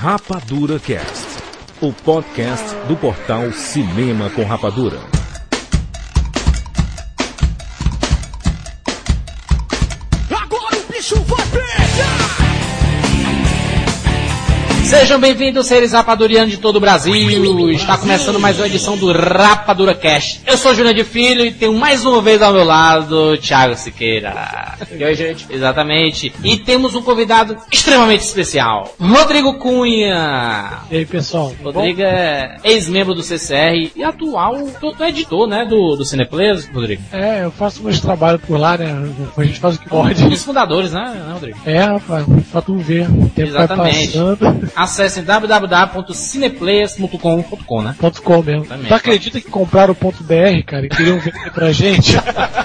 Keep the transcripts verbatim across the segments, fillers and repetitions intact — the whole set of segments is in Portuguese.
Rapadura Cast, o podcast do portal Cinema com Rapadura. Agora o bicho vai pegar! Sejam bem-vindos, seres rapadurianos de todo o Brasil. Está começando mais uma edição do Rapadura Cast. Eu sou Júnior de Filho e tenho mais uma vez ao meu lado Thiago Siqueira. E aí, gente? Exatamente. E temos um convidado extremamente especial, Rodrigo Cunha. E aí, pessoal? Rodrigo é ex-membro do C C R e atual tu, tu é editor, né, do, do Cineplayers, Rodrigo? É, eu faço meus trabalhos por lá, né? A gente faz o que pode. Um dos fundadores, né, né Rodrigo? É, rapaz, pra tu ver. O tempo Exatamente. vai passando. Acessem w w w ponto cineplayers ponto com ponto com, né? Ponto .com mesmo. Exatamente. Tu acredita que compraram o ponto .br, cara, e queriam vender pra gente?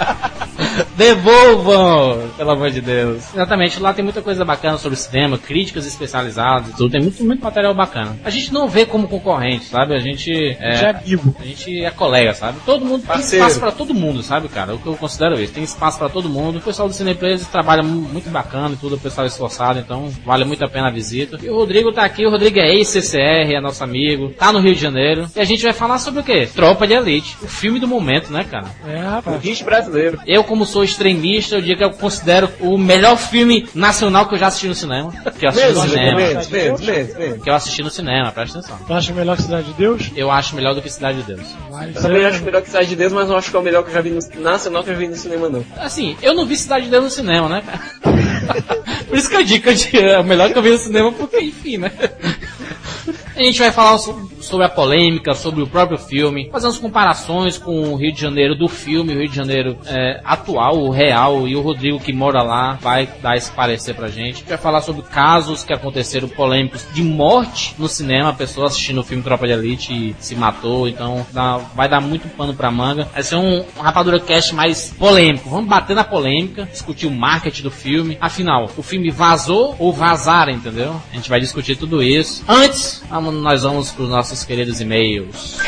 Devolvam, pelo amor de Deus. Exatamente, lá tem muita coisa bacana sobre cinema, críticas especializadas e tudo, tem muito, muito material bacana. A gente não vê como concorrente, sabe? A gente é, Já é amigo. A gente é colega, sabe? Todo mundo Parceiro. tem espaço pra todo mundo, sabe, cara? O que eu considero isso, tem espaço pra todo mundo. O pessoal do Cineplayers trabalha muito bacana e tudo, o pessoal é esforçado, então vale muito a pena a visita. E o Rodrigo tá aqui, o Rodrigo é ex-C C R, é nosso amigo, tá no Rio de Janeiro. E a gente vai falar sobre o quê? Tropa de Elite, o filme do momento, né, cara? É, rapaz. Hit brasileiro. Eu, como sou extremista, eu digo que eu considero o melhor filme nacional que eu já assisti no cinema. Que eu assisti Menos, no cinema. menos, menos, menos, menos. Que eu assisti no cinema, presta atenção. Tu acha melhor que Cidade de Deus? Eu acho melhor do que Cidade de Deus. Mas Eu também é- acho melhor que Cidade de Deus, mas não acho que é o melhor que eu já vi no nacional que eu já vi no cinema, não. Assim, eu não vi Cidade de Deus no cinema, né, cara? Por isso que eu digo que eu digo, é o melhor que eu vi no cinema, porque, enfim, né? A gente vai falar so- sobre a polêmica, sobre o próprio filme, fazer umas comparações com o Rio de Janeiro do filme, o Rio de Janeiro é, atual, o real, e o Rodrigo que mora lá vai dar esse parecer pra gente. A gente vai falar sobre casos que aconteceram polêmicos de morte no cinema, a pessoa assistindo o filme Tropa de Elite e se matou, então dá- vai dar muito pano pra manga. Vai ser um, um Rapadura Cast mais polêmico, vamos bater na polêmica, discutir o marketing do filme, afinal, o filme vazou ou vazaram, entendeu? A gente vai discutir tudo isso. Antes, vamos nós vamos para os nossos queridos e-mails.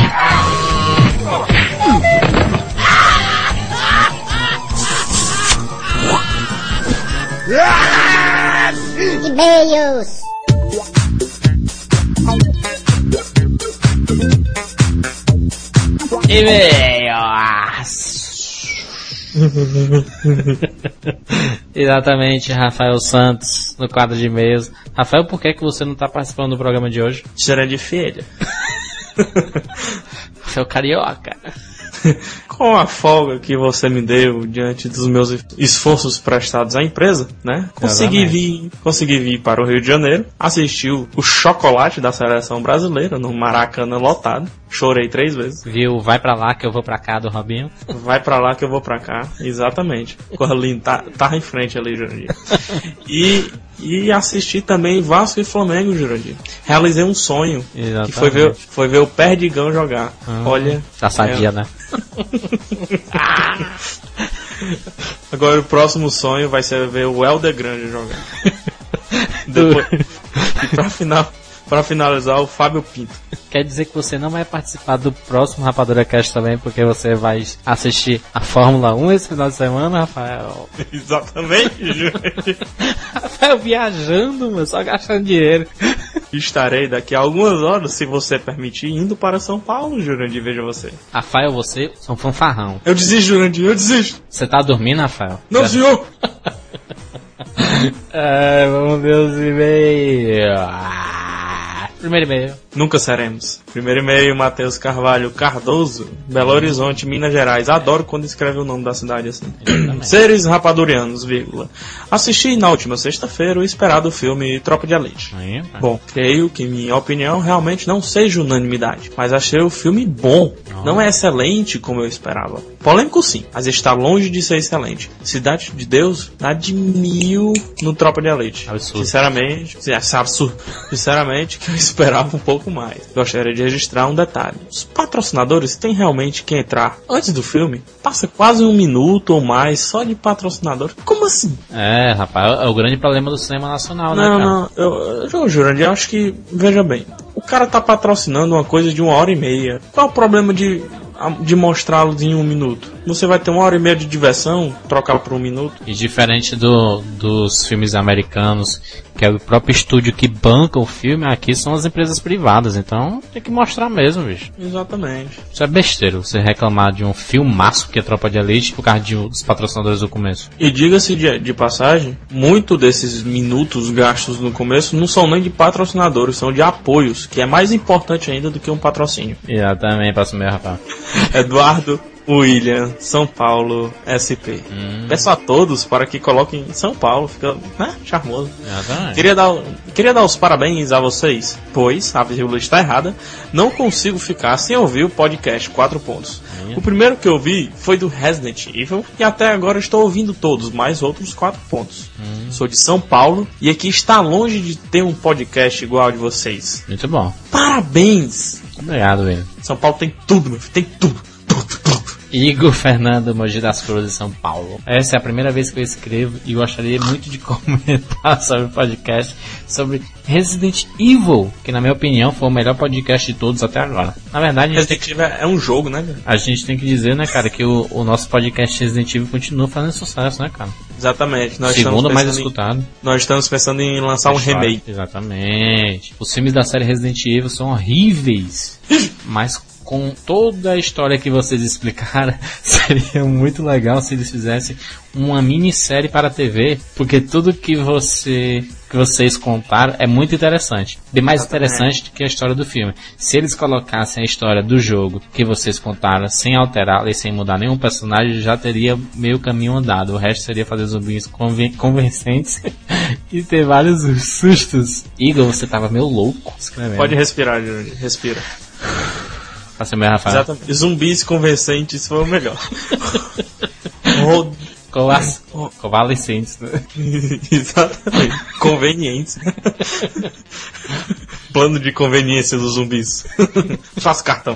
E-mails. E-mails. Exatamente, Rafael Santos, no quadro de e-mails. Rafael, por que, que você não está participando do programa de hoje? Será de filha. Você é o carioca. Com a folga que você me deu diante dos meus esforços prestados à empresa, né? Consegui vir, consegui vir para o Rio de Janeiro, assisti o, o chocolate da seleção brasileira no Maracanã lotado. Chorei três vezes. Viu? Vai pra lá que eu vou pra cá do Robinho. Vai pra lá que eu vou pra cá. Exatamente. Corra ali, tá, tá em frente ali, Jurandir. E, e assisti também Vasco e Flamengo, Jurandir. Realizei um sonho. Exatamente. Que foi ver, foi ver o Perdigão jogar. Ah, Olha. já sabia, é, né? Agora o próximo sonho vai ser ver o Helder Grande jogar. Depois, e pra, final, pra finalizar, o Fábio Pinto. Quer dizer que você não vai participar do próximo Rapadura Cast também, porque você vai assistir a Fórmula um esse final de semana, Rafael? Exatamente, Júlio. Rafael viajando, mano, só gastando dinheiro. Estarei daqui a algumas horas, se você permitir, indo para São Paulo, Jurandir, veja você. Rafael, você é um fanfarrão. Eu desisto, Jurandir, eu desisto. Você tá dormindo, Rafael? Não, Já- senhor. É, vamos ver os e-mails. Ah, primeiro e-mail. Nunca seremos. Primeiro e-mail, Matheus Carvalho Cardoso, Belo Horizonte, Minas Gerais. Adoro quando escreve o nome da cidade assim. Seres rapadurianos, vírgula. Assisti na última sexta-feira o esperado filme Tropa de Elite. Aí, Bom, creio que minha opinião realmente não seja unanimidade, mas achei o filme bom. Não é excelente como eu esperava. Polêmico sim, mas está longe de ser excelente. Cidade de Deus dá de mil no Tropa de Elite. Absurdo. Sinceramente, é absurdo. Sinceramente, que eu esperava um pouco mais. Gostaria de registrar um detalhe. Os patrocinadores têm realmente que entrar antes do filme. Passa quase um minuto ou mais só de patrocinador. Como assim? É, rapaz, é o grande problema do cinema nacional, né, Não, cara? não, eu, eu juro, eu acho que, veja bem, o cara tá patrocinando uma coisa de uma hora e meia. Qual é o problema de, de mostrá-los em um minuto? você vai ter uma hora e meia de diversão, trocar por um minuto. E diferente do, dos filmes americanos, que é o próprio estúdio que banca o filme, aqui são as empresas privadas, então tem que mostrar mesmo, bicho. Exatamente. Isso é besteira, você reclamar de um filmaço que é Tropa de Elite por causa de, dos patrocinadores do começo. E diga-se de, de passagem, muito desses minutos gastos no começo não são nem de patrocinadores, são de apoios, que é mais importante ainda do que um patrocínio. Exatamente, próximo meu, rapaz. Eduardo William, São Paulo, S P. Hum. Peço a todos para que coloquem São Paulo, fica, né, charmoso. Exatamente. Queria dar, queria dar os parabéns a vocês, pois a vírgula está errada. Não consigo ficar sem ouvir o podcast quatro pontos. Hum. O primeiro que eu vi foi do Resident Evil e até agora estou ouvindo todos, mais outros quatro pontos. Hum. Sou de São Paulo e aqui está longe de ter um podcast igual ao de vocês. Muito bom. Parabéns! Obrigado, velho. São Paulo tem tudo, meu filho, tem tudo, tudo, tudo. Igor Fernando Mogi das Cruzes, São Paulo. Essa é a primeira vez que eu escrevo e gostaria muito de comentar sobre o podcast sobre Resident Evil, que na minha opinião foi o melhor podcast de todos até agora. Na verdade, a gente Resident Evil é um jogo, né? A gente tem que dizer, né, cara, que o, o nosso podcast Resident Evil continua fazendo sucesso, né, cara? Exatamente. Nós Segundo mais em, escutado. Nós estamos pensando em lançar um remake. Exatamente. Os filmes da série Resident Evil são horríveis, mas com toda a história que vocês explicaram, seria muito legal se eles fizessem uma minissérie para a T V, porque tudo que, você, que vocês contaram é muito interessante. Bem mais interessante do que a história do filme. Se eles colocassem a história do jogo que vocês contaram, sem alterá-la e sem mudar nenhum personagem, já teria meio caminho andado. O resto seria fazer zumbis conven- convincentes e ter vários sustos. Igor, você tava meio louco escrevendo. Pode respirar, Júnior. Respira. Faça meu, Rafael. Exatamente. Zumbis convencentes foi o melhor. Colas... Convalescentes, né? Exatamente. Convenientes. Plano de conveniência dos zumbis. Faço cartão.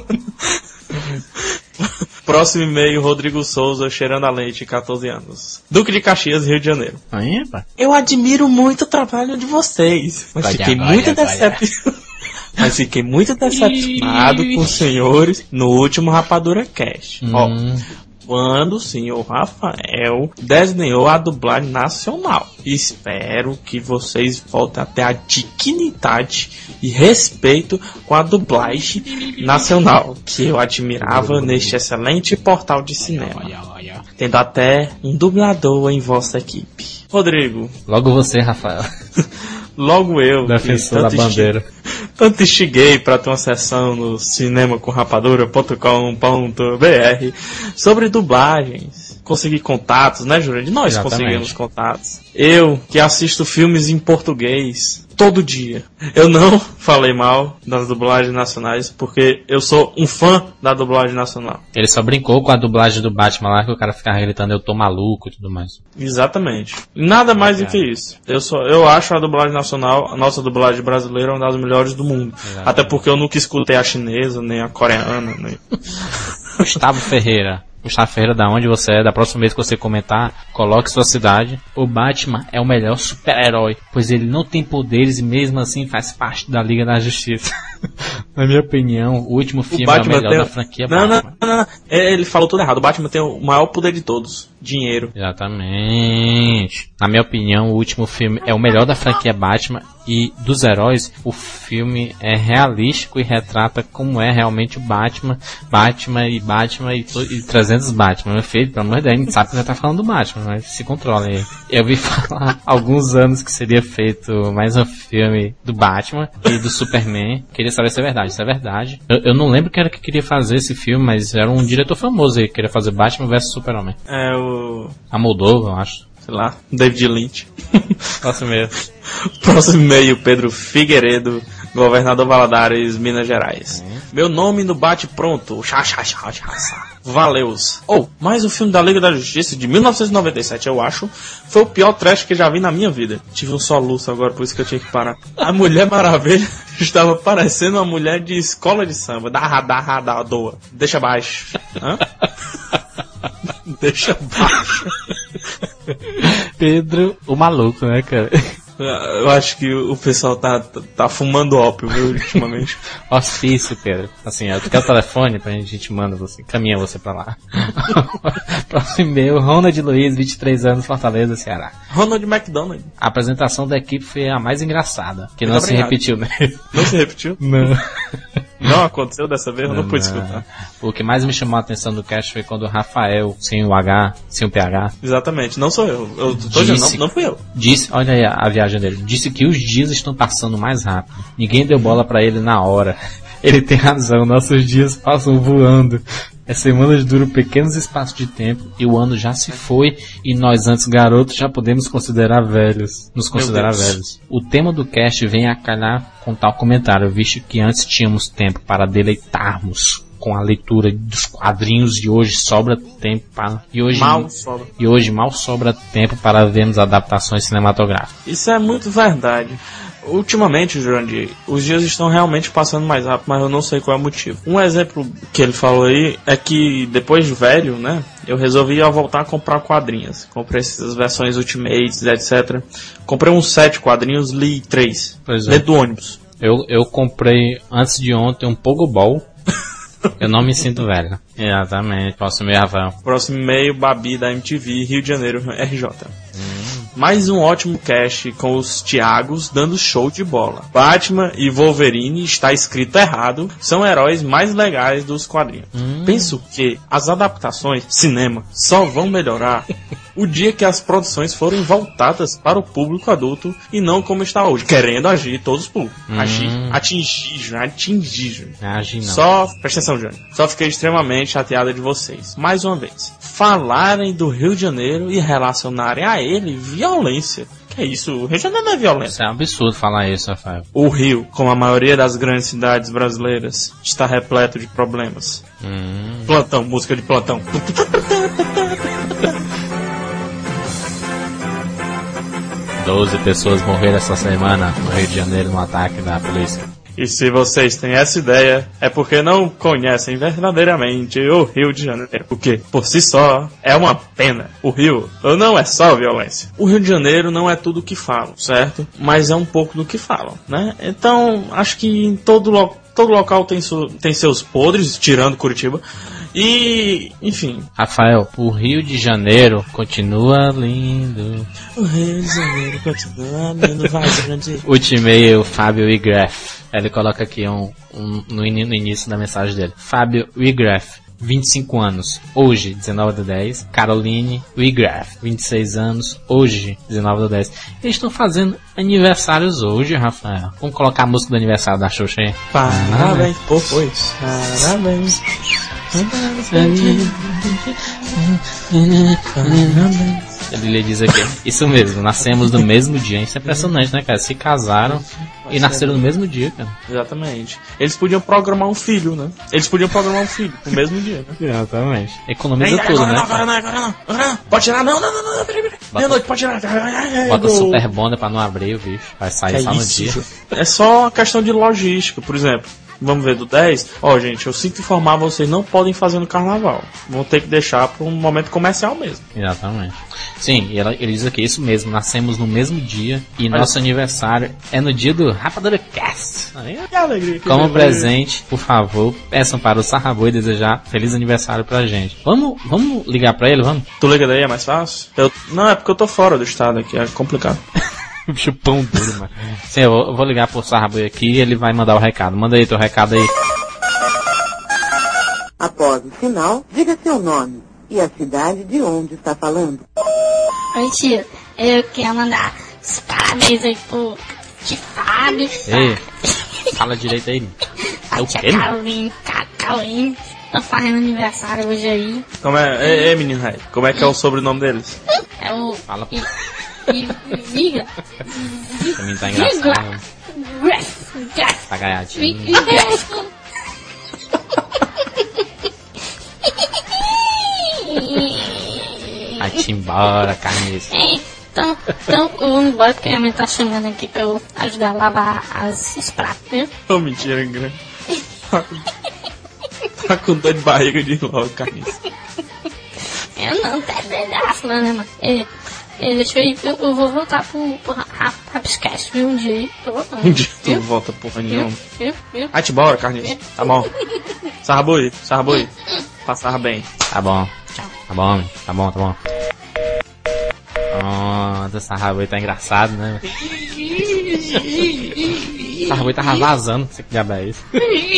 Próximo e-mail, Rodrigo Souza, cheirando a leite, catorze anos. Duque de Caxias, Rio de Janeiro. Aí, pá. Eu admiro muito o trabalho de vocês, mas Vai fiquei vai muito vai decepcionado. Mas fiquei muito decepcionado com os senhores no último Rapadura Cast. Hum. Ó, quando o senhor Rafael desenhou a dublagem nacional. Espero que vocês voltem a ter a dignidade e respeito com a dublagem nacional, que eu admirava neste excelente portal de cinema, tendo até um dublador em vossa equipe. Rodrigo. Logo você, Rafael. Logo eu. Defensor da bandeira. Instiguei, tanto instiguei para ter uma sessão no cinema com rapadura ponto com ponto b r sobre dublagens. Consegui contatos, né, Júlio? Nós Exatamente. conseguimos contatos. Eu, que assisto filmes em português todo dia. Eu não falei mal das dublagens nacionais, porque eu sou um fã da dublagem nacional. Ele só brincou com a dublagem do Batman lá, que o cara ficava gritando, eu tô maluco e tudo mais. Exatamente. Nada mais do que isso. Eu, só, eu acho a dublagem nacional, a nossa dublagem brasileira, uma das melhores do mundo. Exatamente. Até porque eu nunca escutei a chinesa, nem a coreana, nem... Gustavo Ferreira. Gustavo Ferreira, da onde você é, da próxima vez que você comentar, coloque sua cidade. O Batman é o melhor super-herói, pois ele não tem poderes e mesmo assim faz parte da Liga da Justiça. Na minha opinião, o último filme o é o melhor tem... da franquia não, Batman. Não, não, não. Ele falou tudo errado. O Batman tem o maior poder de todos. Dinheiro. Exatamente. Na minha opinião, o último filme é o melhor da franquia Batman. E dos heróis, o filme é realístico e retrata como é realmente o Batman, Batman e Batman e, e trezentos Batman. Meu filho, pelo amor de Deus, a gente sabe que você tá falando do Batman, mas se controle aí. Eu vi falar há alguns anos que seria feito mais um filme do Batman e do Superman. Queria saber se é verdade. Se é verdade. Eu, eu não lembro quem era que queria fazer esse filme, mas era um diretor famoso aí que queria fazer Batman versus Super-Homem. É o... A Moldova, eu acho. Sei lá, David Lynch. Próximo e-mail. Próximo e-mail, Pedro Figueiredo, governador Valadares, Minas Gerais. Uhum. Meu nome no bate pronto. Chá, chá, chá, chá, chá. Valeus. Oh, mais o filme da Liga da Justiça de mil novecentos e noventa e sete, eu acho, foi o pior trash que já vi na minha vida. Tive um soluço agora, por isso que eu tinha que parar. A Mulher Maravilha estava parecendo uma mulher de escola de samba. Da, da, da, doa. Deixa baixo. Hã? Deixa baixo. Pedro, o maluco, né, cara? Eu acho que o pessoal tá, tá, tá fumando ópio, viu, ultimamente. Hospício, Pedro. Assim, eu quero o telefone pra gente, a gente manda você, caminha você pra lá. Próximo e-mail, Ronald Luiz, vinte e três anos, Fortaleza, Ceará. Ronald McDonald. A apresentação da equipe foi a mais engraçada, que não se repetiu, né? Não se repetiu? Não. Não aconteceu dessa vez, eu não, não pude não. escutar. O que mais me chamou a atenção do cast foi quando o Rafael, sem o H, sem o P H. Exatamente, não sou eu. Eu tô dizendo, não, não fui eu. Disse, olha aí a, a viagem dele. Disse que os dias estão passando mais rápido. Ninguém deu bola pra ele na hora. Ele tem razão, nossos dias passam voando. As semanas duram pequenos espaços de tempo e o ano já se foi e nós antes garotos já podemos considerar velhos, nos considerar velhos. O tema do cast vem a calhar com tal comentário, visto que antes tínhamos tempo para deleitarmos com a leitura dos quadrinhos e hoje sobra tempo para e hoje mal sobra. E hoje mal sobra tempo para vermos adaptações cinematográficas. Isso é muito verdade. Ultimamente, Jurandir, os dias estão realmente passando mais rápido, mas eu não sei qual é o motivo. Um exemplo que ele falou aí é que depois de velho, né, eu resolvi voltar a comprar quadrinhos. Comprei essas versões Ultimates, etcétera. Comprei uns sete quadrinhos, li três. Pois é. Dentro do ônibus. Eu, eu comprei antes de ontem um Pogobol. Eu não me sinto velho. Exatamente. Próximo e-mail, Rafael. Próximo e-mail, Babi da M T V, Rio de Janeiro, R J. Hum. Mais um ótimo cast com os Thiagos dando show de bola. Batman e Wolverine, está escrito errado, são heróis mais legais dos quadrinhos. Hum. Penso que as adaptações, cinema, só vão melhorar o dia que as produções forem voltadas para o público adulto e não como está hoje, querendo agir todos os públicos. Hum. Agir, atingir, atingir. Agir não. Só, presta atenção, Johnny. Só fiquei extremamente chateada de vocês. Mais uma vez, falarem do Rio de Janeiro e relacionarem a ele violência. Que é isso? O Rio de Janeiro não é violência. Isso é um absurdo falar isso, Rafael. O Rio, como a maioria das grandes cidades brasileiras, está repleto de problemas. Hum. Plantão, música de plantão. doze pessoas morreram essa semana no Rio de Janeiro no ataque da polícia. E se vocês têm essa ideia, é porque não conhecem verdadeiramente o Rio de Janeiro. Porque, por si só, é uma pena. O Rio não é só violência. O Rio de Janeiro não é tudo o que falam, certo? Mas é um pouco do que falam, né? Então, acho que em todo, lo- todo local tem, su- tem seus podres, tirando Curitiba. E, enfim. Rafael, o Rio de Janeiro continua lindo. O Rio de Janeiro continua lindo, vai, grande. Último e-mail, Fábio Wigraf. Ele coloca aqui um, um, no, in, no início da mensagem dele. Fábio Wigraf, vinte e cinco anos, hoje, dezenove do dez. Caroline Wigraf, vinte e seis anos, hoje, dezenove do dez. Eles estão fazendo aniversários hoje, Rafael. Vamos colocar a música do aniversário da Xuxa aí? Parabéns, pô, foi. Parabéns. Ele lhe diz aqui, isso mesmo, nascemos no mesmo dia. Isso é impressionante, né, cara? Se casaram e nasceram no mesmo dia, cara. Exatamente. Eles podiam programar um filho, né? Eles podiam programar um filho no mesmo dia, né? Exatamente. Economiza Ei, tudo, agora né? Não, agora não, agora não, agora não. Pode tirar, não, não, não, não, peraí, peraí. Meia-noite, pode tirar. Bota super bonda pra não abrir o bicho. Vai sair É só no isso, dia. Ju. É só uma questão de logística, por exemplo. Vamos ver do dez. Ó, oh, gente, eu sinto informar, vocês não podem fazer no carnaval. Vão ter que deixar para um momento comercial mesmo. Exatamente. Sim, e ela, ele diz aqui, isso mesmo, nascemos no mesmo dia e Olha. Nosso aniversário é no dia do Rapadura Cast. Aí, que alegria. Que como alegria. presente, por favor, peçam para o Sarraboi desejar feliz aniversário pra gente. Vamos, vamos ligar pra ele, vamos? Tu liga daí, é mais fácil? Eu, não, é porque eu tô fora do estado aqui, é complicado. Bicho pão duro, mano. Sim, eu vou, eu vou ligar pro Sarraboi aqui e ele vai mandar o recado. Manda aí teu recado aí. Após o sinal, diga seu nome e a cidade de onde está falando. Oi, tio. Eu quero mandar os parabéns aí pro tio Fábio. Ei, fala direito aí. A tia Caroline, Caroline. Tô fazendo aniversário hoje aí. Como é, ei, ei menino Rai, como é que é o sobrenome deles? É o... Fala. E, e, Viga. Também tá engraçado. Tá gaiadinho. Vai-te embora, carniça. Então, então eu vou embora porque a minha tá chamando aqui pra eu ajudar a lavar as, os pratos, viu? Ô, mentira, grande. Tá com dor de barriga de logo, carniça. Eu não, tá pedaço, né, mano? É, deixa eu ir, eu, eu vou voltar pro, pro Rapscast, viu? Um dia aí. Tô voltando. Um dia tu não volta porra nenhuma. Viu? Viu? Vai-te embora, Carlinhos. Tá bom. Sarrabui, sarrabui. Passar bem. Tá bom. Tá bom, tá bom, tá bom. Oh, essa Sarrabui tá engraçado, né? Sarrabui tava vazando, você que diabo é isso?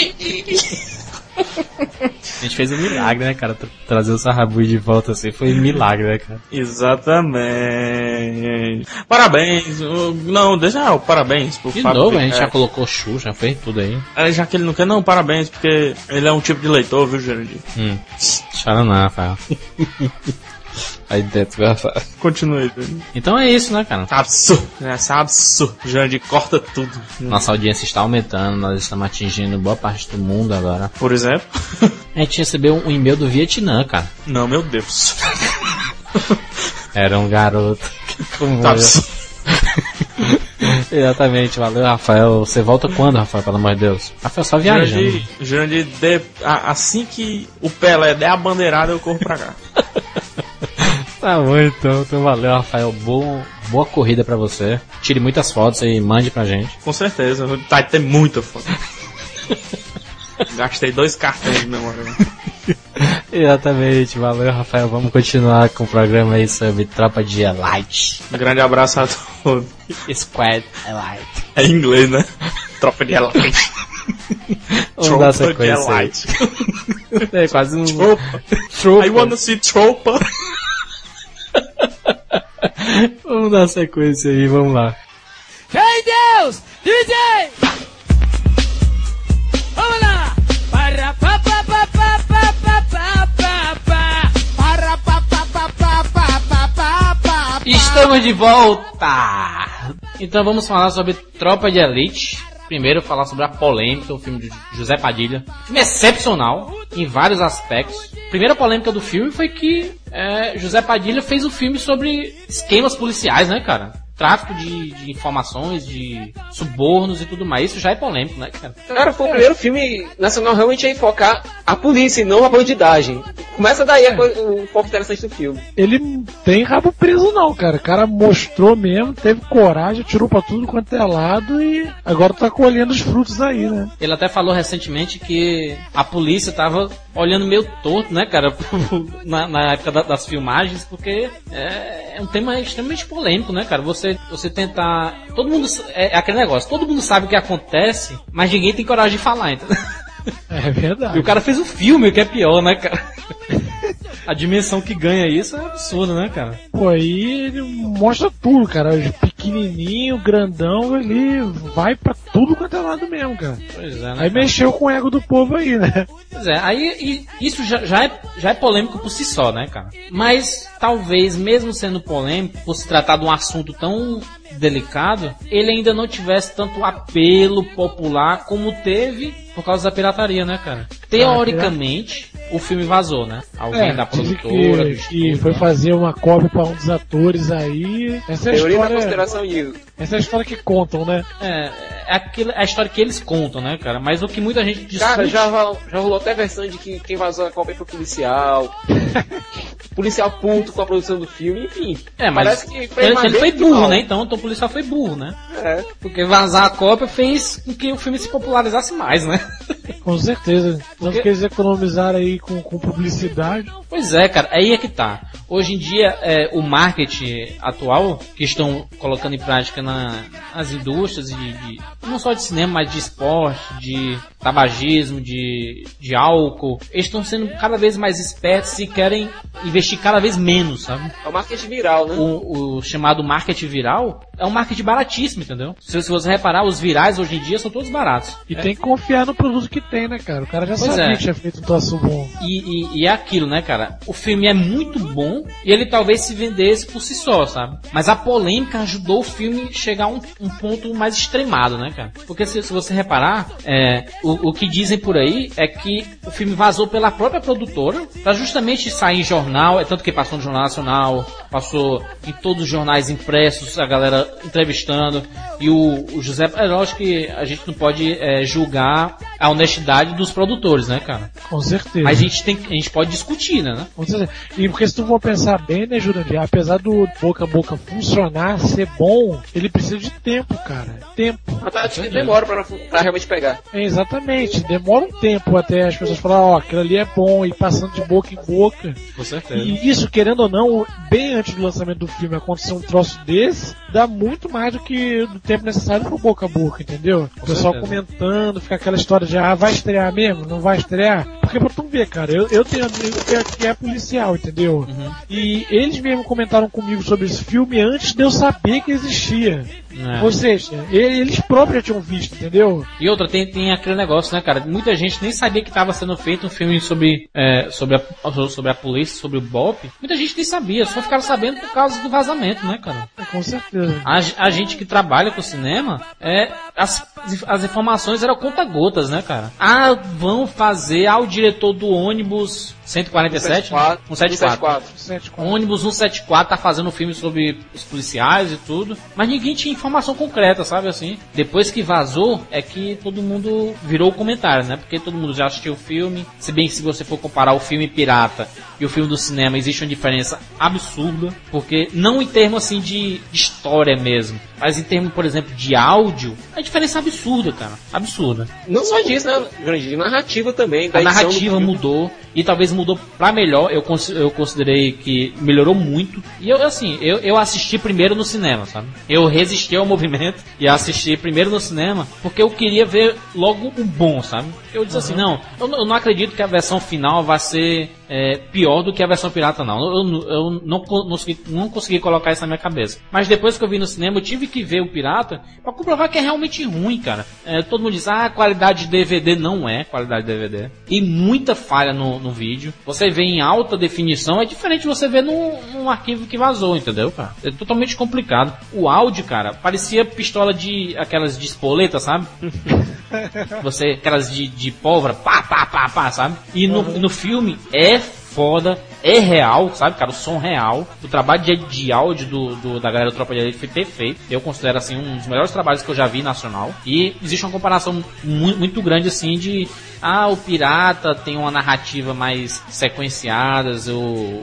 A gente fez um milagre, né, cara? Tra- trazer o Sarrabui de volta assim foi um milagre, né, cara? Exatamente. Parabéns. uh, Não, deixa o parabéns pro De Fábio novo, a gente Picard. já colocou Chu, já fez tudo aí. É, já que ele não quer, não, parabéns, porque ele é um tipo de leitor, viu, Jurandir? Hum. Chora não, Rafael. Aí dentro, Rafael. Continue, Jurandir. Então é isso, né, cara? Absurdo, né? Isso é absurdo. Jurandir corta tudo. Nossa audiência está aumentando, nós estamos atingindo boa parte do mundo agora. Por exemplo? A gente recebeu um e-mail do Vietnã, cara. Não, meu Deus. Era um garoto que como Tá eu. absurdo. Exatamente, valeu, Rafael. Você volta quando, Rafael, pelo amor de Deus? Rafael, só viajando. Jurandir, Jurandir dê- a- assim que o Pelé der a bandeirada, eu corro pra cá. Tá bom, então. Então valeu, Rafael. Boa, boa corrida pra você. Tire muitas fotos e mande pra gente. Com certeza, vai ter muita foto. Gastei dois cartões de memória. Exatamente, valeu, Rafael. Vamos continuar com o programa aí sobre Tropa de Elite. Um grande abraço a todos. Squad Elite. É em inglês, né? Tropa de Elite. Vamos dar Tropa de sequência aí. Elite. É quase um... Tropa. Tropa. I wanna see Tropa. Vamos dar sequência aí, vamos lá. Hey Deus! D J! Vamos lá! Para pa pa pa pa pa pa pa pa pa. Para pa pa pa pa pa pa pa pa. Estamos de volta! Então vamos falar sobre Tropa de Elite. Primeiro falar sobre a polêmica, o filme de José Padilha. Um filme excepcional em vários aspectos. A primeira polêmica do filme foi que é, José Padilha fez um filme sobre esquemas policiais, né, cara? Tráfico de, de informações, de subornos e tudo mais. Isso já é polêmico, né, cara? Cara, foi o primeiro filme nacional realmente a enfocar a polícia e não a bandidagem. Começa daí a coisa, o foco interessante do filme. Ele não tem rabo preso não, cara. O cara mostrou mesmo, teve coragem, tirou pra tudo quanto é lado e agora tá colhendo os frutos aí, né? Ele até falou recentemente que a polícia tava olhando meio torto, né, cara, na, na época da, das filmagens, porque é, é um tema extremamente polêmico, né, cara? Você, você tentar... Todo mundo... É, é aquele negócio, todo mundo sabe o que acontece, mas ninguém tem coragem de falar, entendeu? É verdade. E o cara fez um filme, o que é pior, né, cara? A dimensão que ganha isso é absurda, né, cara? Pô, aí ele mostra tudo, cara. Pequenininho, grandão, ele vai pra tudo quanto é lado mesmo, cara. Pois é, né? Aí cara? mexeu com o ego do povo aí, né? Pois é, aí e isso já, já, é, já é polêmico por si só, né, cara? Mas talvez, mesmo sendo polêmico, por se tratar de um assunto tão delicado, ele ainda não tivesse tanto apelo popular como teve por causa da pirataria, né, cara? Teoricamente, o filme vazou, né? Alguém É, da dizem produtora, do que, que estúdio, foi né? fazer uma cópia pra um dos atores aí. Essa é a Teoria da história, conspiração e essa é a história que contam, né? É, é aquilo, é a história que eles contam, né, cara? Mas o que muita gente discute... cara, já, val- já rolou até versão de que quem vazou a cópia foi policial. Policial puto com a produção do filme, enfim. É, mas Parece que foi ele, mais ele foi bem que burro, mal. né? Então, então o policial foi burro, né? É. Porque vazar a cópia fez com que o filme se popularizasse mais, né? Com certeza. Tanto Porque- que eles economizaram aí com, com publicidade. Pois é, cara, aí é que tá. Hoje em dia, é, o marketing atual, que estão colocando em prática na, nas indústrias, de, de- não só de cinema, mas de esporte, de tabagismo, de, de álcool, eles estão sendo cada vez mais espertos e querem investir cada vez menos, sabe? É o marketing viral, né? O, o chamado marketing viral é um marketing baratíssimo, entendeu? Se, se você reparar, os virais hoje em dia são todos baratos. E tem que confiar no produto que tem, né, cara? O cara já Pois sabia é. que tinha feito um troço bom. E, e, e é aquilo, né, cara? O filme é muito bom e ele talvez se vendesse por si só, sabe? Mas a polêmica ajudou o filme a chegar a um, um ponto mais extremado, né, cara? Porque se, se você reparar, é, o, o que dizem por aí é que o filme vazou pela própria produtora pra justamente sair em jornal, é tanto que passou no Jornal Nacional, passou em todos os jornais impressos, a galera entrevistando, e o, o José... É lógico que a gente não pode é, julgar a honestidade dos produtores, né, cara? Com certeza. Mas a gente, tem, a gente pode discutir, né? Com certeza. E porque se tu for pensar bem, né, Jurandir? Apesar do boca a boca funcionar, ser bom, ele precisa de tempo, cara. Tempo. Mas acho que demora pra, pra realmente pegar. É, exatamente. Demora um tempo até as pessoas falarem, ó, oh, aquilo ali é bom, e passando de boca em boca. Com certeza. E isso, querendo ou não, bem antes do lançamento do filme acontecer um troço desse, dá muito mais do que do tempo necessário pro boca a boca, entendeu? O pessoal comentando, fica aquela história de, ah, vai estrear mesmo? Não vai estrear? Porque pra tu ver, cara, eu, eu tenho amigo que é policial, entendeu? Uhum. E eles mesmo comentaram comigo sobre esse filme antes de eu saber que existia. É. Ou seja, eles próprios já tinham visto, entendeu? E outra, tem, tem aquele negócio, né, cara? Muita gente nem sabia que estava sendo feito um filme sobre, é, sobre, a, sobre a polícia, sobre o B O P. Muita gente nem sabia, só ficaram sabendo por causa do vazamento, né, cara? É, com certeza. A, a gente que trabalha com cinema, é, as, as informações eram conta-gotas, né, cara? Ah, vão fazer, ah, o diretor do ônibus cento e quarenta e sete? cento e setenta e quatro. O ônibus cento e setenta e quatro tá fazendo um filme sobre os policiais e tudo, mas ninguém tinha informação concreta, sabe assim? Depois que vazou, é que todo mundo virou comentário, né? Porque todo mundo já assistiu o filme, se bem que se você for comparar o filme pirata e o filme do cinema, existe uma diferença absurda, porque não em termos assim de história mesmo, mas em termos, por exemplo, de áudio, a diferença é absurda, cara. Absurda. Não só disso, né? Grande narrativa também. A narrativa mudou, e talvez mudou pra melhor. Eu, cons- eu considerei que melhorou muito. E eu, assim, eu, eu assisti primeiro no cinema, sabe? Eu resisti ao movimento e assisti primeiro no cinema, porque eu queria ver logo o bom, sabe? Eu disse uhum. assim, não, eu, eu não acredito que a versão final vai ser é, pior do que a versão pirata, não. Eu, eu, eu não, não, consegui, não consegui colocar isso na minha cabeça. Mas depois que eu vi no cinema, eu tive que ver o pirata pra comprovar que é realmente ruim, cara. É, todo mundo diz, ah, a qualidade de D V D não é qualidade de D V D. Tem muita falha no, no vídeo. Você vê em alta definição, é diferente de você ver num, num arquivo que vazou, entendeu, cara? É totalmente complicado. O áudio, cara, parecia pistola de, aquelas de espoleta, sabe? Você, aquelas de, de pólvora, pá, pá, pá, pá, sabe? E no, uhum. no filme é foda, é real, sabe, cara? O som real. O trabalho de, de áudio do, do, da galera do Tropa de Elite foi perfeito. Eu considero, assim, um dos melhores trabalhos que eu já vi nacional. E existe uma comparação muito, muito grande, assim, de... Ah, o pirata tem uma narrativa mais sequenciada, o,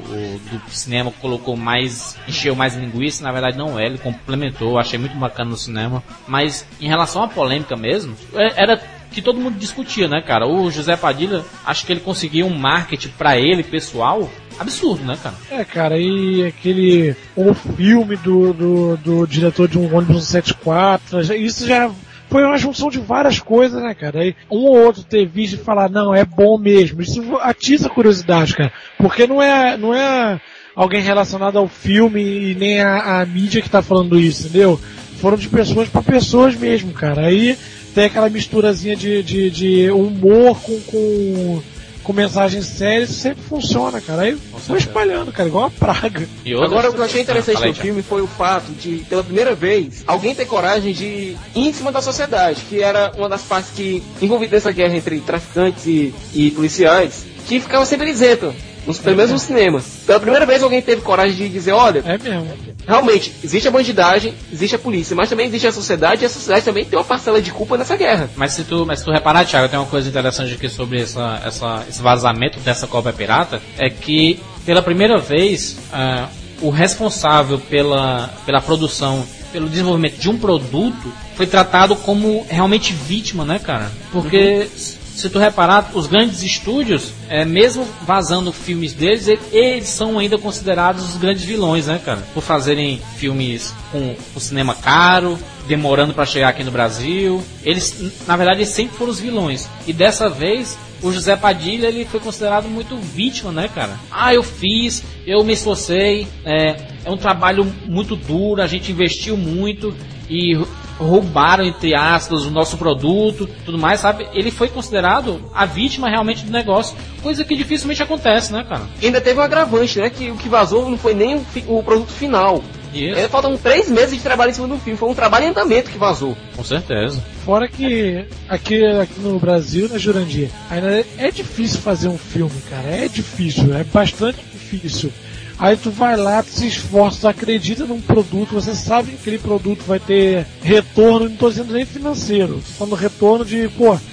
o do cinema colocou mais... encheu mais linguiça. Na verdade, não é. Ele complementou. Achei muito bacana no cinema. Mas, em relação à polêmica mesmo, era... que todo mundo discutia, né, cara? O José Padilha, acho que ele conseguiu um marketing pra ele, pessoal, absurdo, né, cara? É, cara, e aquele... o filme do, do, do diretor de um ônibus cento e setenta e quatro, isso já... foi uma junção de várias coisas, né, cara? Aí um ou outro ter visto e falar, não, é bom mesmo. Isso atiça a curiosidade, cara. Porque não é, não é alguém relacionado ao filme e nem a, a mídia que tá falando isso, entendeu? Foram de pessoas pra pessoas mesmo, cara. Aí tem aquela misturazinha de, de, de humor com, com, com mensagem séria, isso sempre funciona, cara. Aí foi espalhando, cara, igual uma praga. E agora, o que eu achei interessante ah, no filme foi o fato de, pela primeira vez, alguém ter coragem de ir em cima da sociedade, que era uma das partes que envolvida nessa guerra entre traficantes e, e policiais, que ficava sempre isento. Nos, pelo menos no cinema. Pela primeira vez alguém teve coragem de dizer, olha, é mesmo. Realmente, existe a bandidagem, existe a polícia, mas também existe a sociedade, e a sociedade também tem uma parcela de culpa nessa guerra. Mas se tu, mas se tu reparar, Thiago, tem uma coisa interessante aqui sobre essa, essa, esse vazamento dessa cópia pirata, é que, pela primeira vez, uh, o responsável pela, pela produção, pelo desenvolvimento de um produto, foi tratado como realmente vítima, né, cara? Porque... Uhum. Se tu reparar, os grandes estúdios, é, mesmo vazando filmes deles, eles são ainda considerados os grandes vilões, né, cara? Por fazerem filmes com o cinema caro, demorando pra chegar aqui no Brasil. Eles, na verdade, eles sempre foram os vilões. E dessa vez, o José Padilha, ele foi considerado muito vítima, né, cara? Ah, eu fiz, eu me esforcei, é, é um trabalho muito duro, a gente investiu muito e... roubaram, entre aspas, o nosso produto, tudo mais, sabe? Ele foi considerado a vítima realmente do negócio, coisa que dificilmente acontece, né, cara? Ainda teve um agravante, né? Que o que vazou não foi nem o, fi- o produto final. Ainda faltam três meses de trabalho em cima do filme. Foi um trabalho em andamento que vazou. Com certeza. Fora que aqui, aqui no Brasil, né, Jurandir, ainda é difícil fazer um filme, cara. É difícil, é bastante difícil. Aí tu vai lá, tu se esforça, tu acredita num produto, você sabe que aquele produto vai ter retorno, não tô dizendo nem financeiro, tô falando retorno de, pô,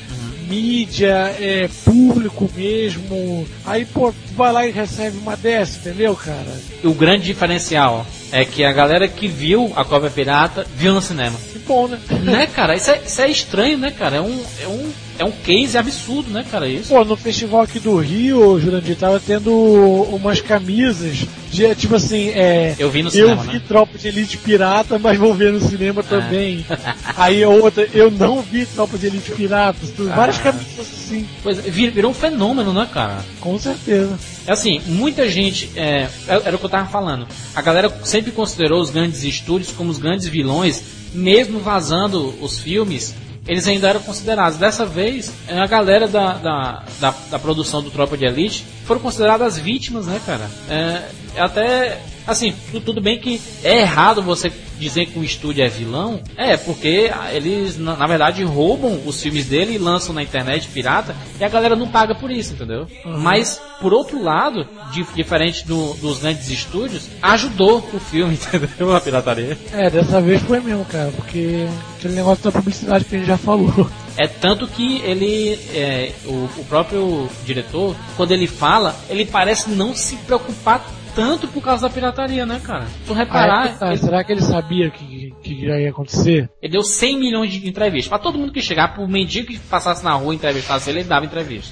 mídia, é, público mesmo. Aí, pô, tu vai lá e recebe uma dessa, entendeu, cara? O grande diferencial é que a galera que viu a cópia pirata viu no cinema. Que bom, né? Né, cara? Isso é, isso é estranho, né, cara? É um, é um, é um case absurdo, né, cara? Isso. Pô, no festival aqui do Rio, Jurandir, tava tendo umas camisas de, tipo assim, é... Eu vi no cinema, Eu vi né? Tropa de Elite pirata, mas vou ver no cinema também. Aí a outra, eu não vi Tropa de Elite pirata. Várias Ah. camisas assim. Pois, vir- virou um fenômeno, né, cara? Com certeza. É assim, muita gente, é, era o que eu tava falando, a galera sempre considerou os grandes estúdios como os grandes vilões, mesmo vazando os filmes, eles ainda eram considerados. Dessa vez, a galera da, da, da, da produção do Tropa de Elite foram consideradas vítimas, né, cara? É, até, assim, tu- tudo bem que é errado você dizer que um estúdio é vilão, é, porque eles, na, na verdade, roubam os filmes dele e lançam na internet pirata, e a galera não paga por isso, entendeu? Mas, por outro lado, di- diferente do- dos grandes estúdios, ajudou o filme, entendeu? A pirataria. É, dessa vez foi mesmo, cara, porque aquele negócio da publicidade que a gente já falou. É tanto que ele, é, o, o próprio diretor, quando ele fala, ele parece não se preocupar tanto por causa da pirataria, né, cara? Se tu reparar, Ah, é que tá. ele, Será que ele sabia que, que já ia acontecer? ele deu cem milhões de entrevistas. Pra todo mundo que chegar, pro mendigo que passasse na rua e entrevistasse ele, ele dava entrevista.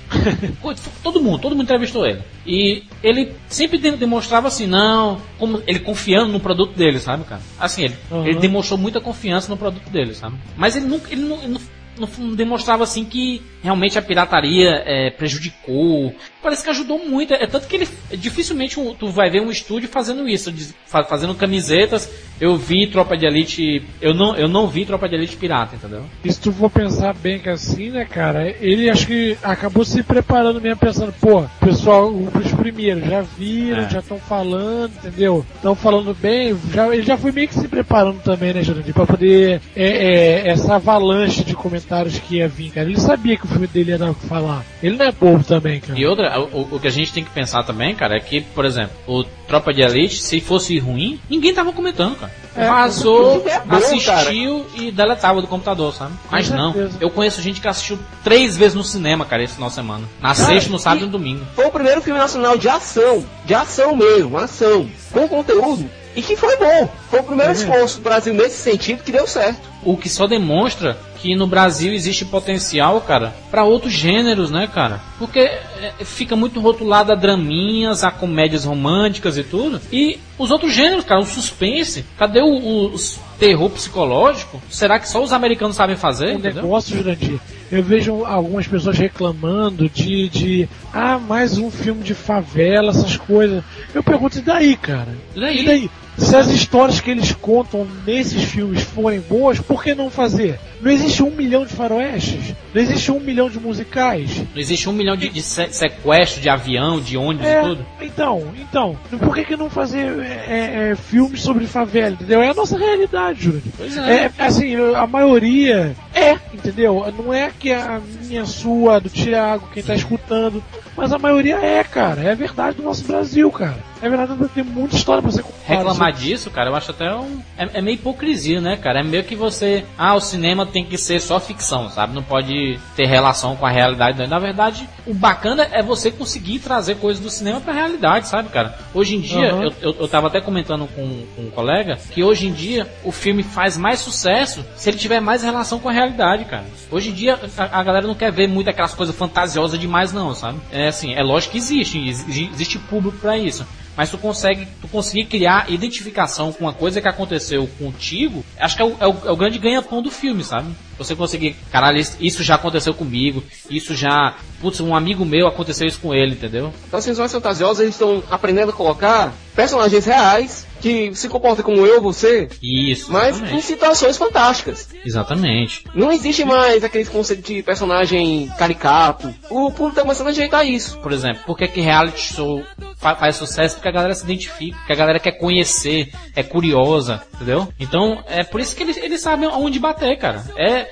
todo mundo, todo mundo entrevistou ele. E ele sempre de- demonstrava assim, não, como ele confiando no produto dele, sabe, cara? Assim, ele, Uhum. ele demonstrou muita confiança no produto dele, sabe? Mas ele nunca, ele não, ele não, não- não demonstrava assim que realmente a pirataria é, prejudicou. Parece que ajudou muito. É tanto que ele dificilmente um- tu vai ver um estúdio fazendo isso, de- fa- fazendo camisetas. Eu vi Tropa de Elite, eu não, eu não vi Tropa de Elite pirata, entendeu? E se tu for pensar bem que assim, né, cara, ele acho que acabou se preparando mesmo, pensando, pô, pessoal, os primeiros já viram, É. já estão falando, entendeu? Estão falando bem, já, ele já foi meio que se preparando também, né, Jurandir, pra poder, é, é, essa avalanche de comentários que ia vir, cara. Ele sabia que o filme dele ia dar o que falar. Ele não é bobo também, cara. E outra, o, o que a gente tem que pensar também, cara, é que, por exemplo, o Tropa de Elite, se fosse ruim, ninguém tava comentando, cara. É, Vazou, é bom, assistiu e deletava do computador, sabe? Mas não, certeza. eu conheço gente que assistiu três vezes no cinema, cara, esse final de semana. Na sexta, no sábado e no domingo. Foi o primeiro filme nacional de ação, de ação mesmo, ação, com conteúdo, e que foi bom. Foi o primeiro esforço do Brasil nesse sentido que deu certo. O que só demonstra que no Brasil existe potencial, cara, pra outros gêneros, né, cara? Porque é, fica muito rotulado a draminhas, a comédias românticas e tudo. E os outros gêneros, cara, o suspense, cadê o, o os terror psicológico? Será que só os americanos sabem fazer? Um Entendeu? negócio, Jurandir. Eu vejo algumas pessoas reclamando de, de ah, mais um filme de favela, essas coisas. Eu pergunto, e daí, cara? E daí? E daí? Se as histórias que eles contam nesses filmes forem boas, por que não fazer? Não existe um milhão de faroestes? Não existe um milhão de musicais? Não existe um milhão de, de se- sequestro de avião, de ônibus É, e tudo? então, então, por que, que não fazer é, é, é, filmes sobre favela, entendeu? É a nossa realidade, Júlio. Pois é. É, assim, a maioria é, entendeu? Não é que a minha, sua, do Thiago, quem tá escutando, mas a maioria é, cara. É a verdade do nosso Brasil, cara. É verdade, tem muita história pra ser contada. Reclamar disso, cara, eu acho até um. É, é meio hipocrisia, né, cara? É meio que você. Ah, o cinema tem que ser só ficção, sabe? Não pode ter relação com a realidade. Na verdade, o bacana é você conseguir trazer coisas do cinema pra realidade, sabe, cara? Hoje em dia, Uhum. eu, eu, eu tava até comentando com, com um colega que hoje em dia o filme faz mais sucesso se ele tiver mais relação com a realidade, cara. Hoje em dia a, a galera não quer ver muito aquelas coisas fantasiosas demais, não, sabe? É assim, é lógico que existe, exi- existe público pra isso. Mas tu consegue, tu conseguir criar identificação com uma coisa que aconteceu contigo, acho que é o, é o, é o grande ganha-pão do filme, sabe? Você conseguir, caralho, isso- isso já aconteceu comigo, isso já, putz, um amigo meu aconteceu isso com ele, entendeu? Então, as visões fantasiosas, eles estão aprendendo a colocar personagens reais que se comportam como eu, você, Isso, mas em exatamente. situações fantásticas. Exatamente. Não existe mais aquele conceito de personagem caricato. O público tá começando a ajeitar isso. Por exemplo, por que que reality show fa- faz sucesso? Porque a galera se identifica, porque a galera quer conhecer, é curiosa, entendeu? Então, é por isso que eles, eles sabem aonde bater, cara. É,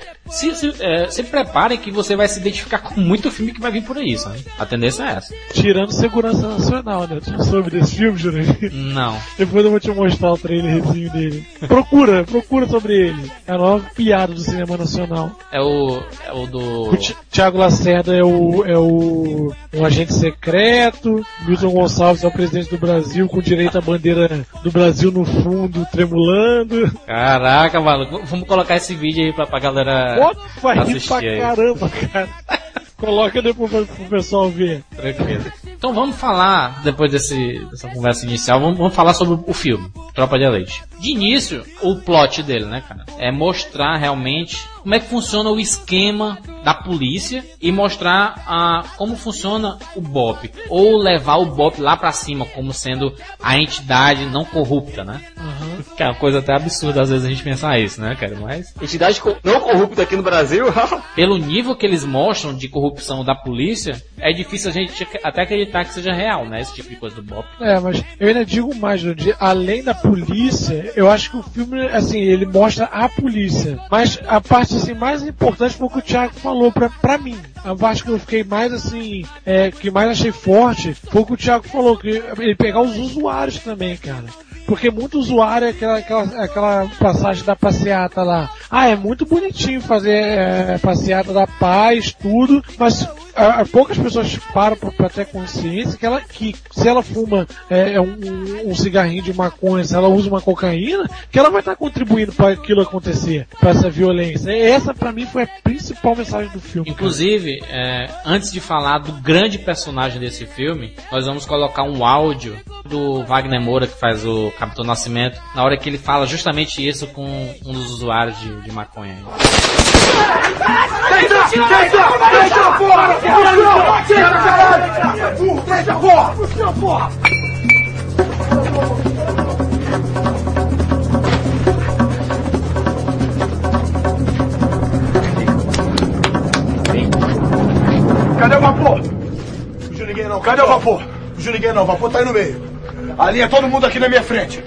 se, se, é, se preparem que você vai se identificar com muito filme que vai vir por aí, sabe? A tendência é essa. Tirando Segurança Nacional, né? Tu soube desse filme, Jurandir? Não. Depois eu vou te mostrar o trailerzinho dele. Procura, procura sobre ele. É a nova piada do cinema nacional. É o, é o do... O Thiago Lacerda é o, é o um agente secreto, Milton Gonçalves é o presidente do Brasil, com direito à bandeira do Brasil no fundo, tremulando. Caraca, maluco. Vamos colocar esse vídeo aí pra, pra galera Opa, assistir pra aí. caramba, cara. Coloca depois pro pessoal ver. Tranquilo. Então vamos falar, depois desse, dessa conversa inicial, vamos, vamos falar sobre o filme, Tropa de Elite. De início, o plot dele, né, cara, é mostrar realmente como é que funciona o esquema da polícia e mostrar a, como funciona o B O P. Ou levar o B O P lá pra cima, como sendo a entidade não corrupta, né? Uhum. Que é uma coisa até absurda às vezes a gente pensar isso, né, cara? Mas... entidade não corrupta aqui no Brasil? Pelo nível que eles mostram de corrupção da polícia, é difícil a gente até acreditar que seja real, né? Esse tipo de coisa do B O P. É, mas eu ainda digo mais, Jurandir, além da polícia, eu acho que o filme, assim, ele mostra a polícia. Mas a parte, assim, mais importante foi o que o Thiago falou pra, pra mim. A parte que eu fiquei mais, assim, é, que mais achei forte foi o que o Thiago falou, que ele pegar os usuários também, cara. Porque muito usuário é aquela, aquela, aquela passagem da passeata lá. Ah, é muito bonitinho fazer é, passeata da paz, tudo, mas a, a, poucas pessoas param para ter consciência que, ela, que se ela fuma é, um, um cigarrinho de maconha, se ela usa uma cocaína, que ela vai estar contribuindo para aquilo acontecer, para essa violência. E essa, para mim, foi a principal mensagem do filme. Inclusive, é, antes de falar do grande personagem desse filme, nós vamos colocar um áudio do Wagner Moura, que faz o Capitão Nascimento, na hora que ele fala justamente isso com um dos usuários de, de maconha. Deita! Deita! Deita, porra! Tira, caralho! Deita, porra! Tira, porra! Cadê o vapor? Não fugiu ninguém não. Cadê o vapor? Não fugiu ninguém não. O vapor tá aí no meio. Ali é todo mundo aqui na minha frente.